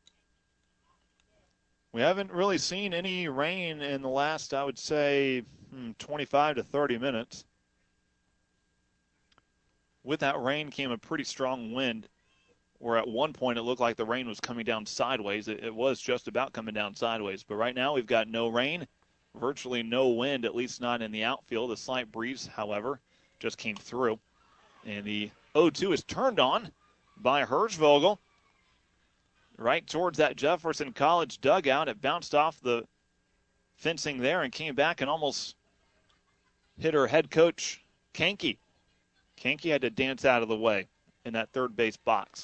S3: We haven't really seen any rain in the last, I would say, twenty-five to thirty minutes. With that rain came a pretty strong wind, where at one point it looked like the rain was coming down sideways. It, it was just about coming down sideways. But right now we've got no rain, virtually no wind, at least not in the outfield. A slight breeze, however, just came through. And the oh two is turned on by Hirschvogel. Right towards that Jefferson College dugout. It bounced off the fencing there and came back and almost hitter head coach Kanke. Kanke had to dance out of the way in that third base box.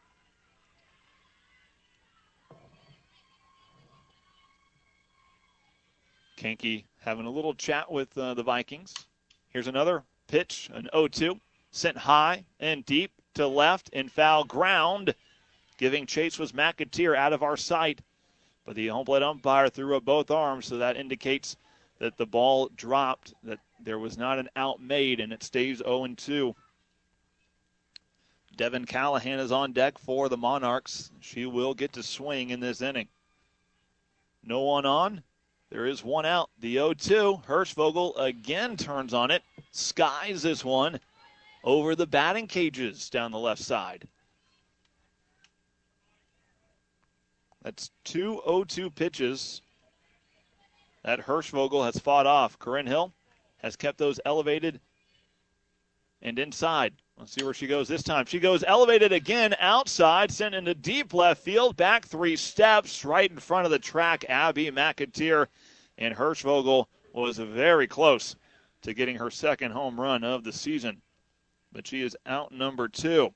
S3: Kanke having a little chat with uh, the Vikings. Here's another pitch, an oh two, sent high and deep to left and foul ground. Giving chase was McAteer out of our sight, but the home plate umpire threw up both arms, so that indicates that the ball dropped, that there was not an out made, and it stays oh two. Devin Callahan is on deck for the Monarchs. She will get to swing in this inning. No one on. There is one out. The oh two. Hirschvogel again turns on it. Skies this one over the batting cages down the left side. That's two oh two pitches that Hirschvogel has fought off. Corinne Hill has kept those elevated and inside. Let's see where she goes this time. She goes elevated again, outside, sent into deep left field, back three steps, right in front of the track. Abby McAteer, and Hirschvogel was very close to getting her second home run of the season. But she is out number two.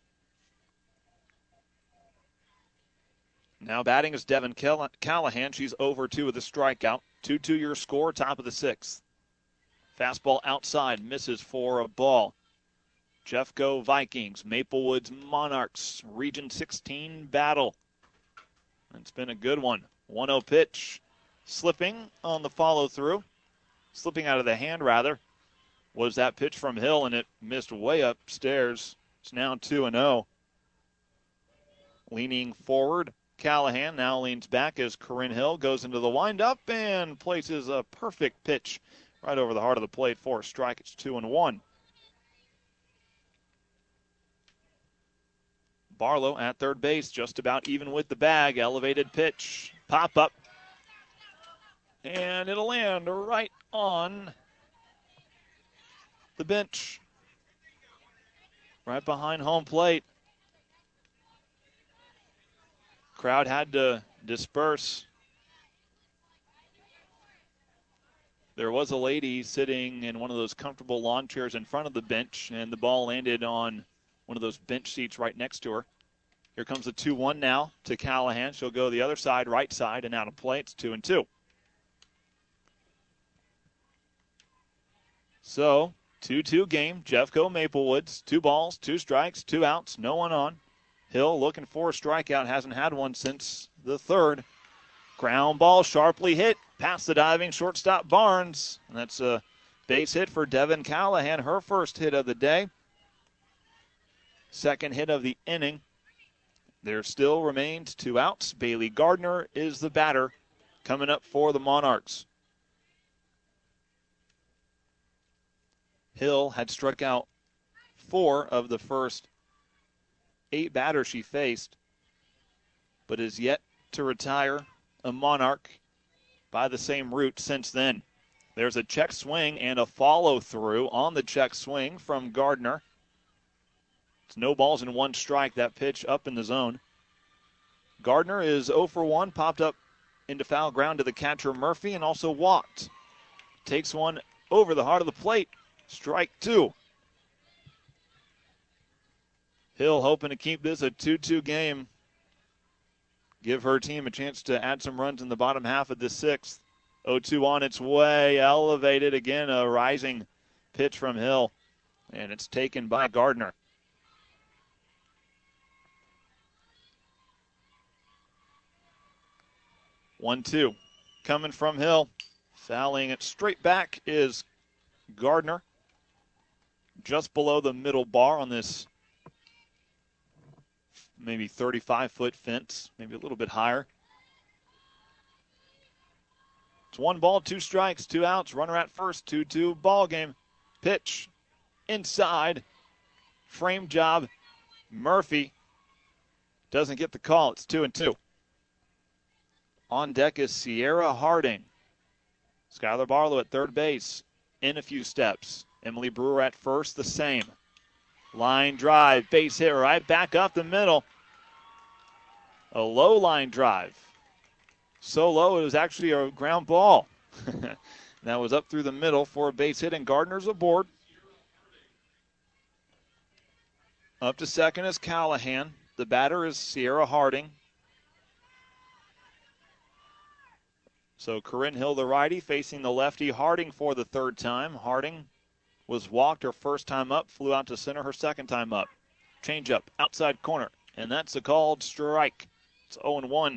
S3: Now batting is Devin Callahan. She's over two with a strikeout. two two your score, top of the sixth. Fastball outside, misses for a ball. Jeffco Vikings, Maplewoods Monarchs, Region sixteen battle. It's been a good one. one oh pitch. Slipping on the follow-through. Slipping out of the hand, rather, was that pitch from Hill, and it missed way upstairs. It's now two and oh. Leaning forward, Callahan now leans back as Corinne Hill goes into the windup and places a perfect pitch right over the heart of the plate for a strike. It's two and one. Barlow at third base, just about even with the bag. Elevated pitch, pop up, and it'll land right on the bench, right behind home plate. Crowd had to disperse. There was a lady sitting in one of those comfortable lawn chairs in front of the bench, and the ball landed on one of those bench seats right next to her. Here comes the two one now to Callahan. She'll go the other side, right side, and out of play. It's two and two. So, two two game. Jeffco Maplewoods. Two balls, two strikes, two outs, no one on. Hill looking for a strikeout, hasn't had one since the third. Ground ball sharply hit past the diving shortstop Barnes. And that's a base hit for Devin Callahan, her first hit of the day. Second hit of the inning. There still remains two outs. Bailey Gardner is the batter coming up for the Monarchs. Hill had struck out four of the first eight batters she faced, but is yet to retire a Monarch by the same route since then. There's a check swing and a follow-through on the check swing from Gardner. It's no balls and one strike, that pitch up in the zone. Gardner is oh for one, popped up into foul ground to the catcher Murphy, and also walked. Takes one over the heart of the plate. Strike two. Hill hoping to keep this a two two game. Give her team a chance to add some runs in the bottom half of the sixth. oh two on its way. Elevated again. A rising pitch from Hill. And it's taken by Gardner. one two. Coming from Hill. Fouling it straight back is Gardner. Just below the middle bar on this maybe thirty-five foot fence, maybe a little bit higher. It's one ball, two strikes, two outs, runner at first, two two ball game. Pitch inside, frame job. Murphy doesn't get the call. It's two and two. On deck is Sierra Harding. Skylar Barlow at third base in a few steps. Emily Brewer at first, the same. Line drive, base hit right back up the middle. A low line drive. So low it was actually a ground ball. That was up through the middle for a base hit, and Gardner's aboard. Up to second is Callahan. The batter is Sierra Harding. So Corinne Hill, the righty, facing the lefty Harding for the third time. Harding was walked her first time up, flew out to center her second time up. Change up, outside corner, and that's a called strike. It's oh and one.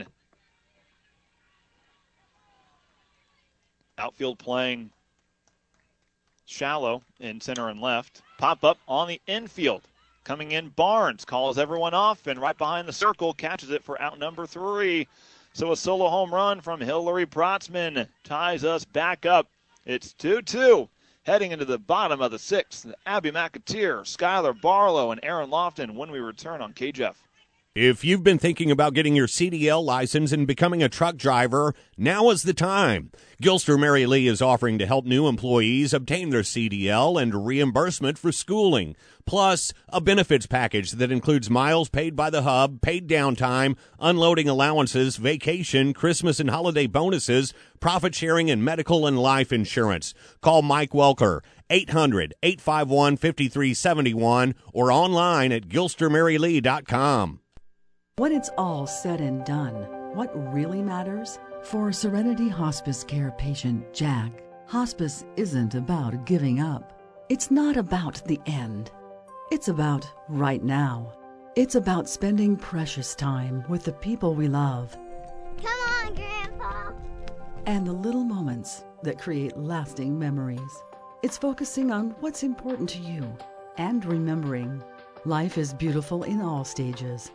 S3: Outfield playing shallow in center and left. Pop up on the infield. Coming in, Barnes calls everyone off, and right behind the circle, catches it for out number three. So a solo home run from Hillary Protzman ties us back up. It's two two. Heading into the bottom of the sixth, Abby McAteer, Skylar Barlow, and Aaron Lofton when we return on K J F.
S10: If you've been thinking about getting your C D L license and becoming a truck driver, now is the time. Gilster Mary Lee is offering to help new employees obtain their C D L and reimbursement for schooling, plus a benefits package that includes miles paid by the hub, paid downtime, unloading allowances, vacation, Christmas and holiday bonuses, profit sharing, and medical and life insurance. Call Mike Welker, eight hundred, eight five one, five three seven one, or online at gilster mary lee dot com.
S15: When it's all said and done, what really matters? For Serenity Hospice Care patient Jack, hospice isn't about giving up. It's not about the end. It's about right now. It's about spending precious time with the people we love.
S16: Come on, Grandpa!
S15: And the little moments that create lasting memories. It's focusing on what's important to you and remembering life is beautiful in all stages.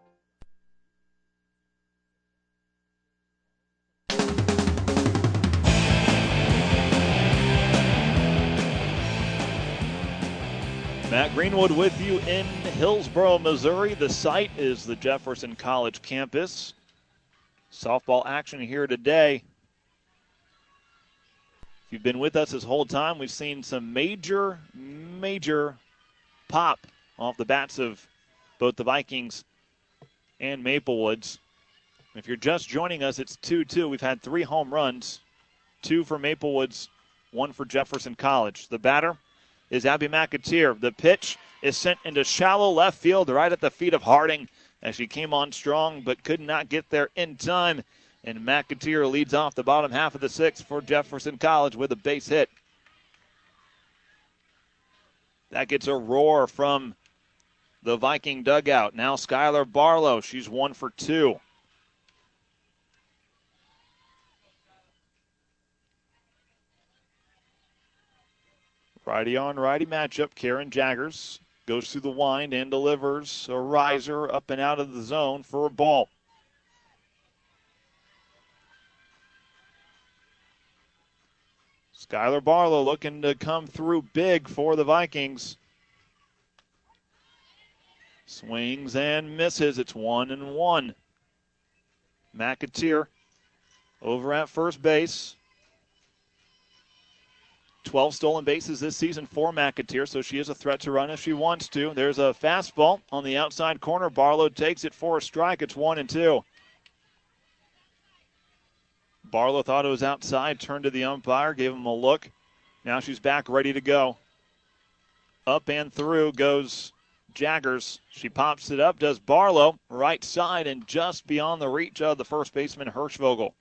S3: Matt Greenwood with you in Hillsboro, Missouri. The site is the Jefferson College campus. Softball action here today. If you've been with us this whole time, we've seen some major, major pop off the bats of both the Vikings and Maplewoods. If you're just joining us, it's two two. We've had three home runs, two for Maplewoods, one for Jefferson College. The batter is Abby McAteer. The pitch is sent into shallow left field right at the feet of Harding as she came on strong but could not get there in time. And McAteer leads off the bottom half of the sixth for Jefferson College with a base hit. That gets a roar from the Viking dugout. Now Skylar Barlow. She's one for two. Righty on righty matchup. Karen Jaggers goes through the wind and delivers a riser up and out of the zone for a ball. Skylar Barlow looking to come through big for the Vikings. Swings and misses. It's one and one. McAteer over at first base. twelve stolen bases this season for McAteer, so she is a threat to run if she wants to. There's a fastball on the outside corner. Barlow takes it for a strike. It's one and two. Barlow thought it was outside, turned to the umpire, gave him a look. Now she's back ready to go. Up and through goes Jaggers. She pops it up, does Barlow, right side, and just beyond the reach of the first baseman, Hirschvogel.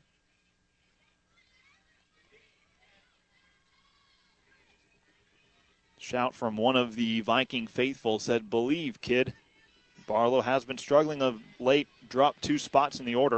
S3: Shout from one of the Viking faithful said, "Believe, kid." Barlow has been struggling of late, dropped two spots in the order.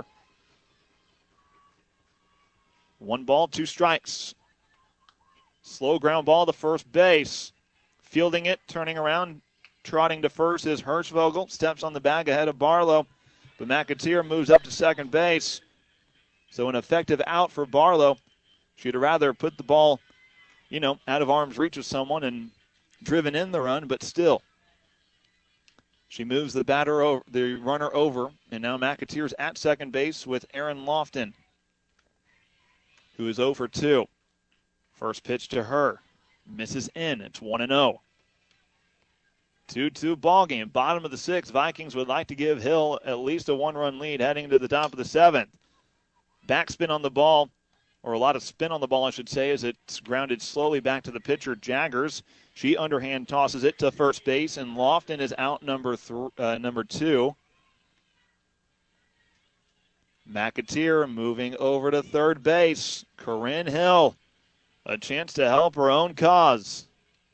S3: One ball, two strikes. Slow ground ball to first base. Fielding it, turning around, trotting to first is Hirschvogel. Steps on the bag ahead of Barlow. But McAteer moves up to second base. So an effective out for Barlow. She'd rather put the ball, you know, out of arm's reach of someone and driven in the run, but still. She moves the batter over, the runner over, and now McAteer's at second base with Aaron Lofton, who is oh for two. First pitch to her. Misses in. It's one and oh. two two ball game. Bottom of the sixth. Vikings would like to give Hill at least a one-run lead heading to the top of the seventh. Backspin on the ball or a lot of spin on the ball, I should say, as it's grounded slowly back to the pitcher, Jaggers. She underhand tosses it to first base, and Lofton is out number th- uh, number two. McAteer moving over to third base. Corinne Hill, a chance to help her own cause.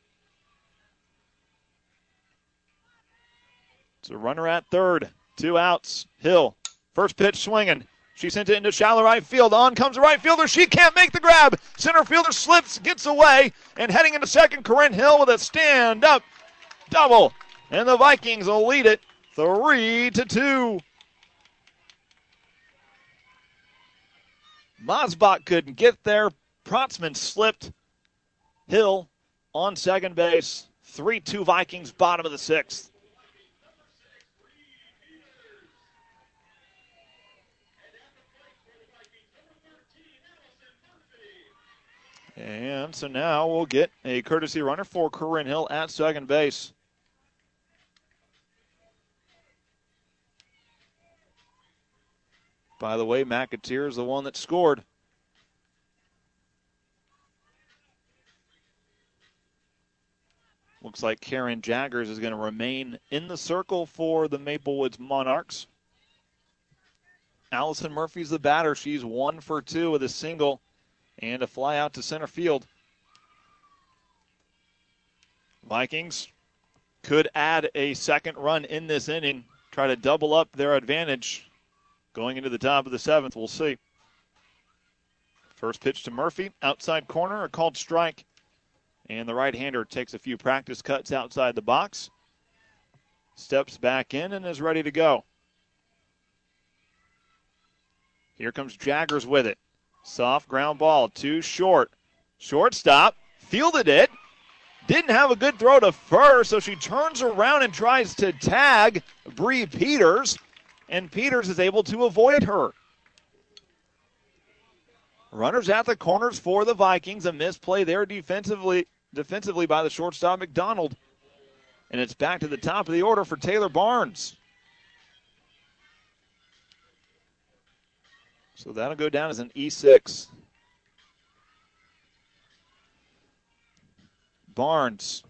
S3: It's a runner at third. Two outs. Hill, first pitch swinging. She sent it into shallow right field. On comes the right fielder. She can't make the grab. Center fielder slips, gets away, and heading into second, Corinne Hill with a stand-up double. And the Vikings will lead it three to two. Mosbach couldn't get there. Protzman slipped. Hill on second base. three two Vikings, bottom of the sixth. And so now we'll get a courtesy runner for Corinne Hill at second base. By the way, McAteer is the one that scored. Looks like Karen Jaggers is going to remain in the circle for the Maplewoods Monarchs. Allison Murphy's the batter. She's one for two with a single and a fly out to center field. Vikings could add a second run in this inning, try to double up their advantage going into the top of the seventh. We'll see. First pitch to Murphy, outside corner, a called strike. And the right-hander takes a few practice cuts outside the box, steps back in, and is ready to go. Here comes Jaggers with it. Soft ground ball, too short. Shortstop fielded it. Didn't have a good throw to first, so she turns around and tries to tag Bree Peters, and Peters is able to avoid her. Runners at the corners for the Vikings. A misplay there defensively, defensively by the shortstop, McDonald. And it's back to the top of the order for Taylor Barnes. So that'll go down as an E six. Barnes.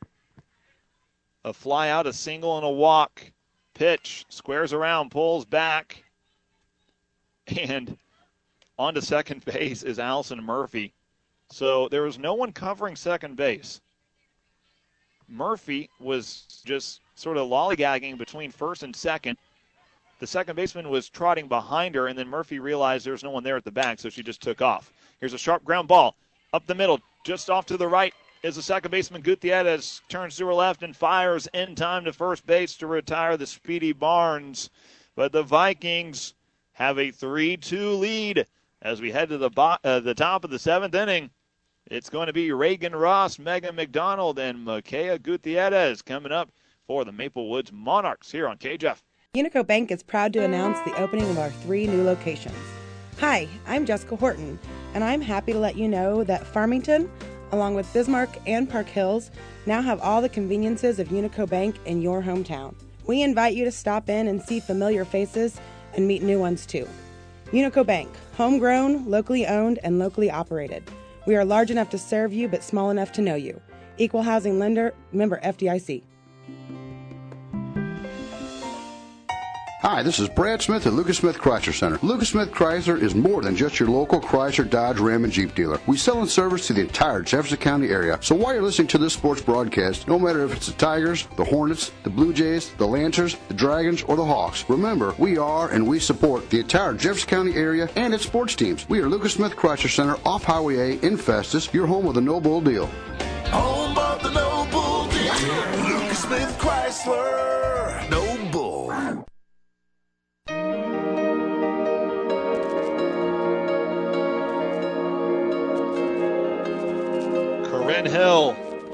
S3: A fly out, a single, and a walk. Pitch. Squares around, pulls back. And on to second base is Allison Murphy. So there was no one covering second base. Murphy was just sort of lollygagging between first and second. The second baseman was trotting behind her, and then Murphy realized there was no one there at the back, so she just took off. Here's a sharp ground ball. Up the middle, just off to the right is the second baseman, Gutierrez. Turns to her left and fires in time to first base to retire the speedy Barnes. But the Vikings have a three two lead as we head to the, bo- uh, the top of the seventh inning. It's going to be Reagan Ross, Megan McDonald, and Makaya Gutierrez coming up for the Maplewoods Monarchs here on K J F.
S17: Unico Bank is proud to announce the opening of our three new locations. Hi, I'm Jessica Horton, and I'm happy to let you know that Farmington, along with Bismarck and Park Hills, now have all the conveniences of Unico Bank in your hometown. We invite you to stop in and see familiar faces and meet new ones too. Unico Bank, homegrown, locally owned, and locally operated. We are large enough to serve you, but small enough to know you. Equal housing lender, member F D I C.
S20: Hi, this is Brad Smith at Lucas Smith Chrysler Center. Lucas Smith Chrysler is more than just your local Chrysler, Dodge, Ram, and Jeep dealer. We sell and service to the entire Jefferson County area. So while you're listening to this sports broadcast, no matter if it's the Tigers, the Hornets, the Blue Jays, the Lancers, the Dragons, or the Hawks, remember, we are and we support the entire Jefferson County area and its sports teams. We are Lucas Smith Chrysler Center off Highway A in Festus, your home with a no bull deal.
S6: Home of the no bull deal. Lucas Smith Chrysler. No bull.
S3: Corinne Hill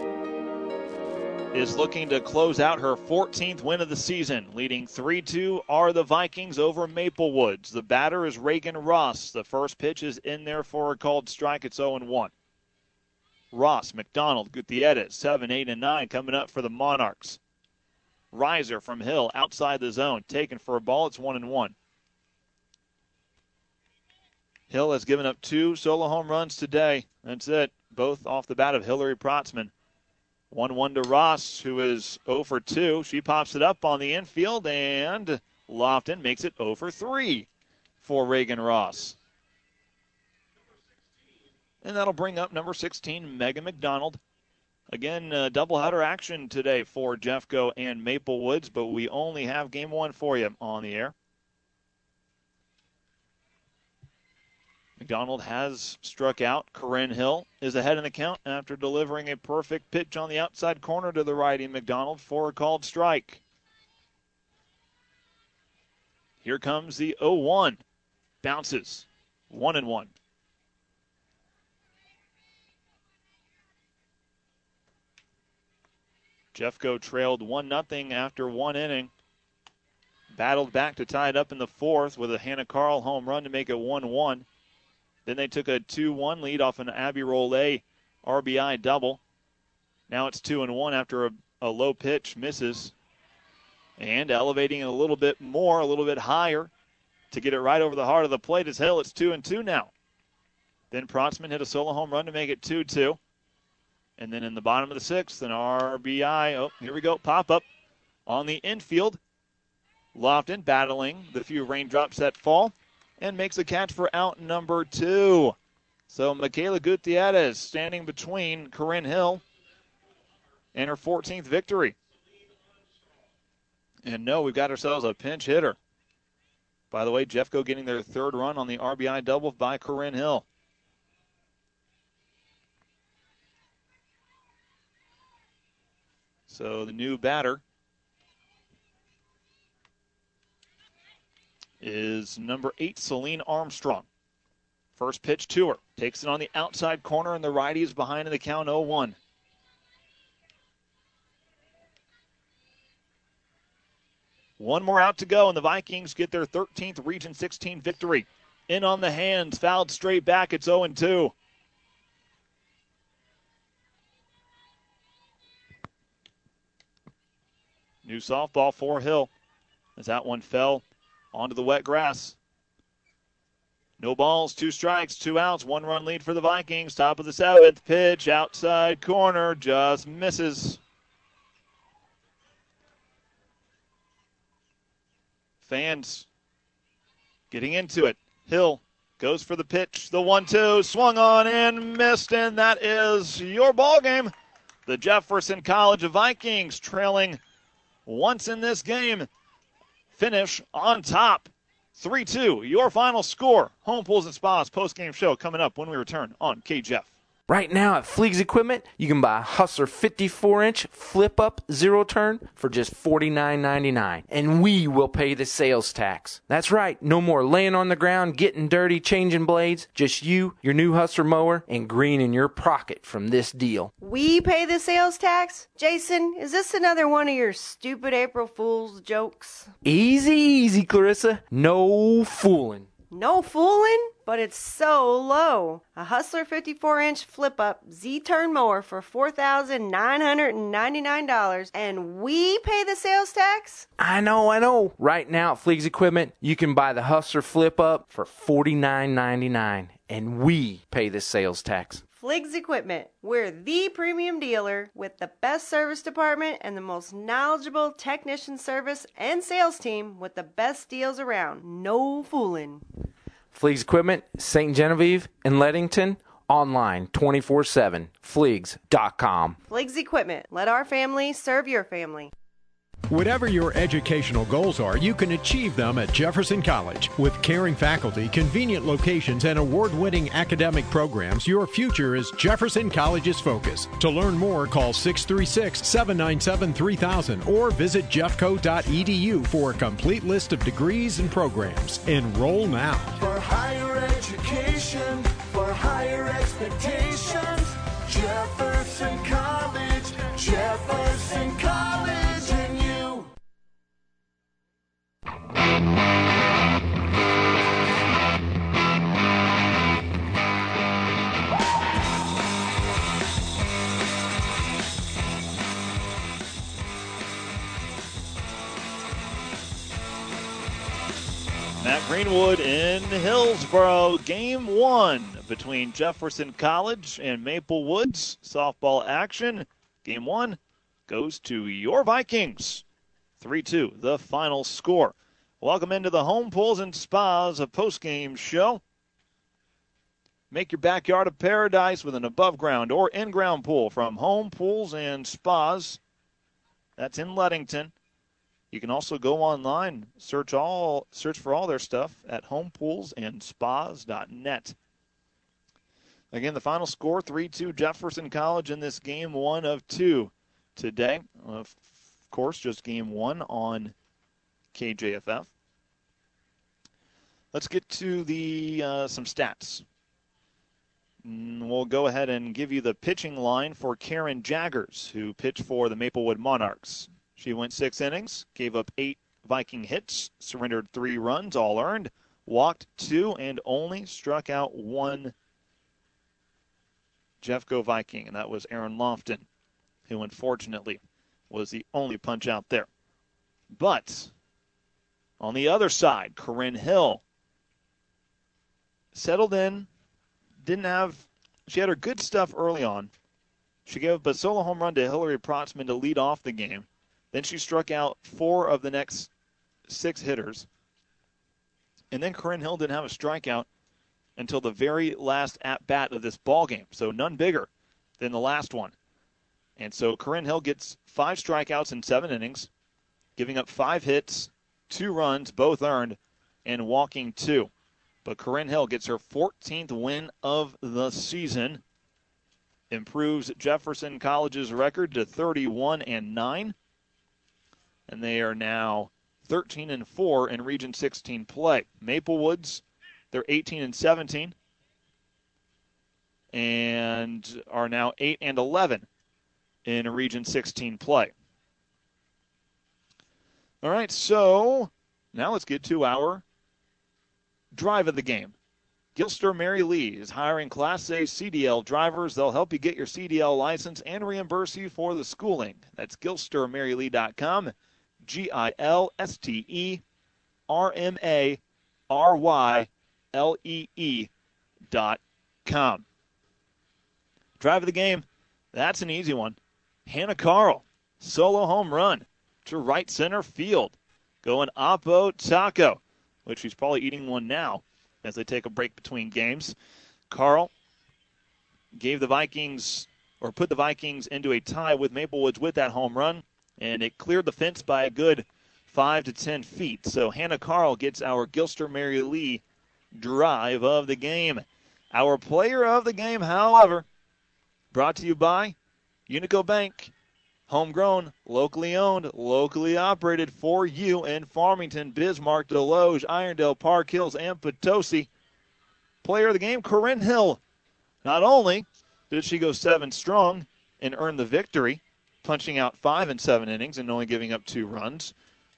S3: is looking to close out her fourteenth win of the season. Leading three two are the Vikings over Maplewoods. The batter is Reagan Ross. The first pitch is in there for a called strike. It's oh and one. Ross, McDonald, Gutierrez, seven, eight, and nine coming up for the Monarchs. Riser from Hill outside the zone. Taken for a ball. It's one and one. Hill has given up two solo home runs today. That's it. Both off the bat of Hillary Protzman. one one to Ross, who is oh for two. She pops it up on the infield, and Lofton makes it oh for three for Reagan Ross. And that'll bring up number sixteen, Megan McDonald. Again, uh, doubleheader action today for Jeffco and Maple Woods, but we only have game one for you on the air. McDonald has struck out. Corinne Hill is ahead in the count after delivering a perfect pitch on the outside corner to the righty McDonald for a called strike. Here comes the oh one. Bounces. One and one. Jeffco trailed one nothing after one inning. Battled back to tie it up in the fourth with a Hannah Carl home run to make it one one. Then they took a two one lead off an Abby Rollet R B I double. Now it's two and one after a, a low pitch misses. And elevating it a little bit more, a little bit higher to get it right over the heart of the plate is Hill. It's two and two now. Then Protzman hit a solo home run to make it two two. And then in the bottom of the sixth, an R B I. Oh, here we go. Pop up on the infield. Lofton battling the few raindrops that fall and makes a catch for out number two. So Michaela Gutierrez standing between Corinne Hill and her fourteenth victory. And no, we've got ourselves a pinch hitter. By the way, Jeffco getting their third run on the R B I double by Corinne Hill. So the new batter is number eight, Celine Armstrong. First pitch to her. Takes it on the outside corner, and the righty is behind in the count oh one. One more out to go, and the Vikings get their thirteenth Region sixteen victory. In on the hands, fouled straight back. It's oh and two. New softball for Hill as that one fell onto the wet grass. No balls, two strikes, two outs, one run lead for the Vikings. Top of the seventh, pitch outside corner, just misses. Fans getting into it. Hill goes for the pitch, the one two, swung on and missed, and that is your ball game. The Jefferson College Vikings trailing once in this game, finish on top. three two, your final score. Home Pools and Spas post-game show coming up when we return on K J F.
S18: Right now at Fleegs Equipment, you can buy a Hustler fifty-four inch flip-up zero-turn for just forty-nine ninety-nine, and we will pay the sales tax. That's right, no more laying on the ground, getting dirty, changing blades. Just you, your new Hustler mower, and green in your pocket from this deal.
S19: We pay the sales tax? Jason, is this another one of your stupid April Fool's jokes?
S18: Easy, easy, Clarissa. No fooling.
S19: No fooling? But it's so low. A Hustler fifty-four inch flip-up Z-turn mower for four thousand nine hundred ninety-nine dollars, and we pay the sales tax?
S18: I know, I know. Right now at Fleegs Equipment, you can buy the Hustler flip-up for forty-nine ninety-nine, and we pay the sales tax.
S19: Fleegs Equipment. We're the premium dealer with the best service department and the most knowledgeable technician service and sales team with the best deals around. No fooling.
S18: Fleegs Equipment, Saint Genevieve, and Leadington, online twenty-four seven, fleegs dot com.
S19: Fleegs Equipment. Let our family serve your family.
S5: Whatever your educational goals are, you can achieve them at Jefferson College. With caring faculty, convenient locations, and award-winning academic programs, your future is Jefferson College's focus. To learn more, call six three six, seven nine seven, three thousand or visit jeffco dot e d u for a complete list of degrees and programs. Enroll now.
S6: For higher education, for higher expectations, Jefferson College, Jefferson College.
S3: Matt Greenwood in Hillsboro. Game one between Jefferson College and Maple Woods. Softball action. Game one goes to your Vikings. three two, the final score. Welcome into the Home Pools and Spas, a post-game show. Make your backyard a paradise with an above-ground or in-ground pool from Home Pools and Spas. That's in Leadington. You can also go online, search all, search for all their stuff at home pools and spas dot net. Again, the final score, three two Jefferson College in this game one of two today. Of course, just game one on K J F F. Let's get to the uh, some stats. We'll go ahead and give you the pitching line for Karen Jaggers, who pitched for the Maplewood Monarchs. She went six innings, gave up eight Viking hits, surrendered three runs, all earned, walked two, and only struck out one Jeffco Viking, and that was Aaron Lofton, who unfortunately was the only punch out there. But on the other side, Corinne Hill settled in, didn't have, she had her good stuff early on. She gave up a solo home run to Hillary Protzman to lead off the game. Then she struck out four of the next six hitters. And then Corinne Hill didn't have a strikeout until the very last at-bat of this ball game. So none bigger than the last one. And so Corinne Hill gets five strikeouts in seven innings, giving up five hits, two runs, both earned, and walking two. But Corinne Hill gets her fourteenth win of the season, improves Jefferson College's record to thirty-one and nine. And they are now thirteen and four in Region sixteen play. Maple Woods, they're eighteen and seventeen and are now eight and eleven in Region sixteen play. All right, so now let's get to our drive of the game. Gilster Mary Lee is hiring Class A C D L drivers. They'll help you get your C D L license and reimburse you for the schooling. That's gilster mary lee dot com. G I L S T E R M A R Y L E E dot com. Drive of the game, that's an easy one. Hannah Carl, solo home run to right center field. Going Oppo Taco, which she's probably eating one now as they take a break between games. Carl gave the Vikings, or put the Vikings into a tie with Maple Woods with that home run. And it cleared the fence by a good five to ten feet. So Hannah Carl gets our Gilster Mary Lee drive of the game. Our player of the game, however, brought to you by Unico Bank. Homegrown, locally owned, locally operated for you in Farmington, Bismarck, Deloge, Irondale, Park Hills, and Potosi. Player of the game, Corinne Hill. Not only did she go seven strong and earn the victory, punching out five in seven innings and only giving up two runs,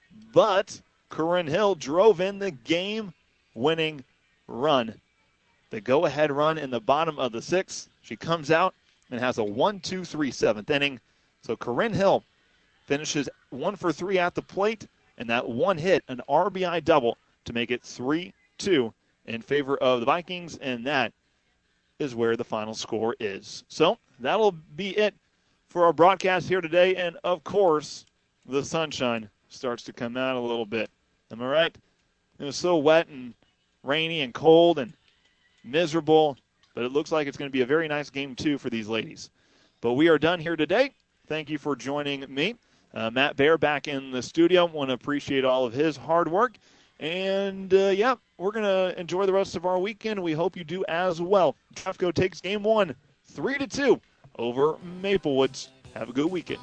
S3: but Corinne Hill drove in the game-winning run. The go-ahead run in the bottom of the sixth. She comes out and has a one two three seventh inning. So Corinne Hill finishes one for three at the plate, and that one hit, an R B I double, to make it three two in favor of the Vikings, and that is where the final score is. So that'll be it for our broadcast here today, and of course, the sunshine starts to come out a little bit. Am I right? It was so wet and rainy and cold and miserable, but it looks like it's going to be a very nice game, too, for these ladies. But we are done here today. Thank you for joining me. Uh, Matt Baer back in the studio. Want to appreciate all of his hard work. And, uh, yeah, we're going to enjoy the rest of our weekend. We hope you do as well. Jeffco takes game one, three to two. Over Maple Woods. Have a good weekend.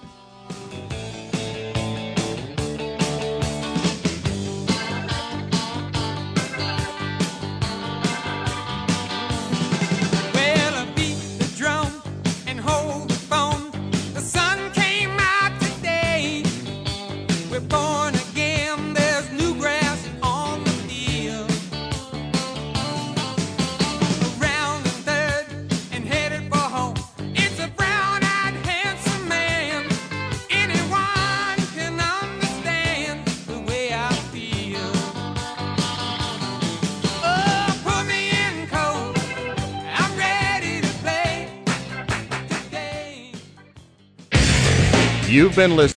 S1: Around and third and headed for home. It's a brown-eyed, handsome man.
S22: You've been listening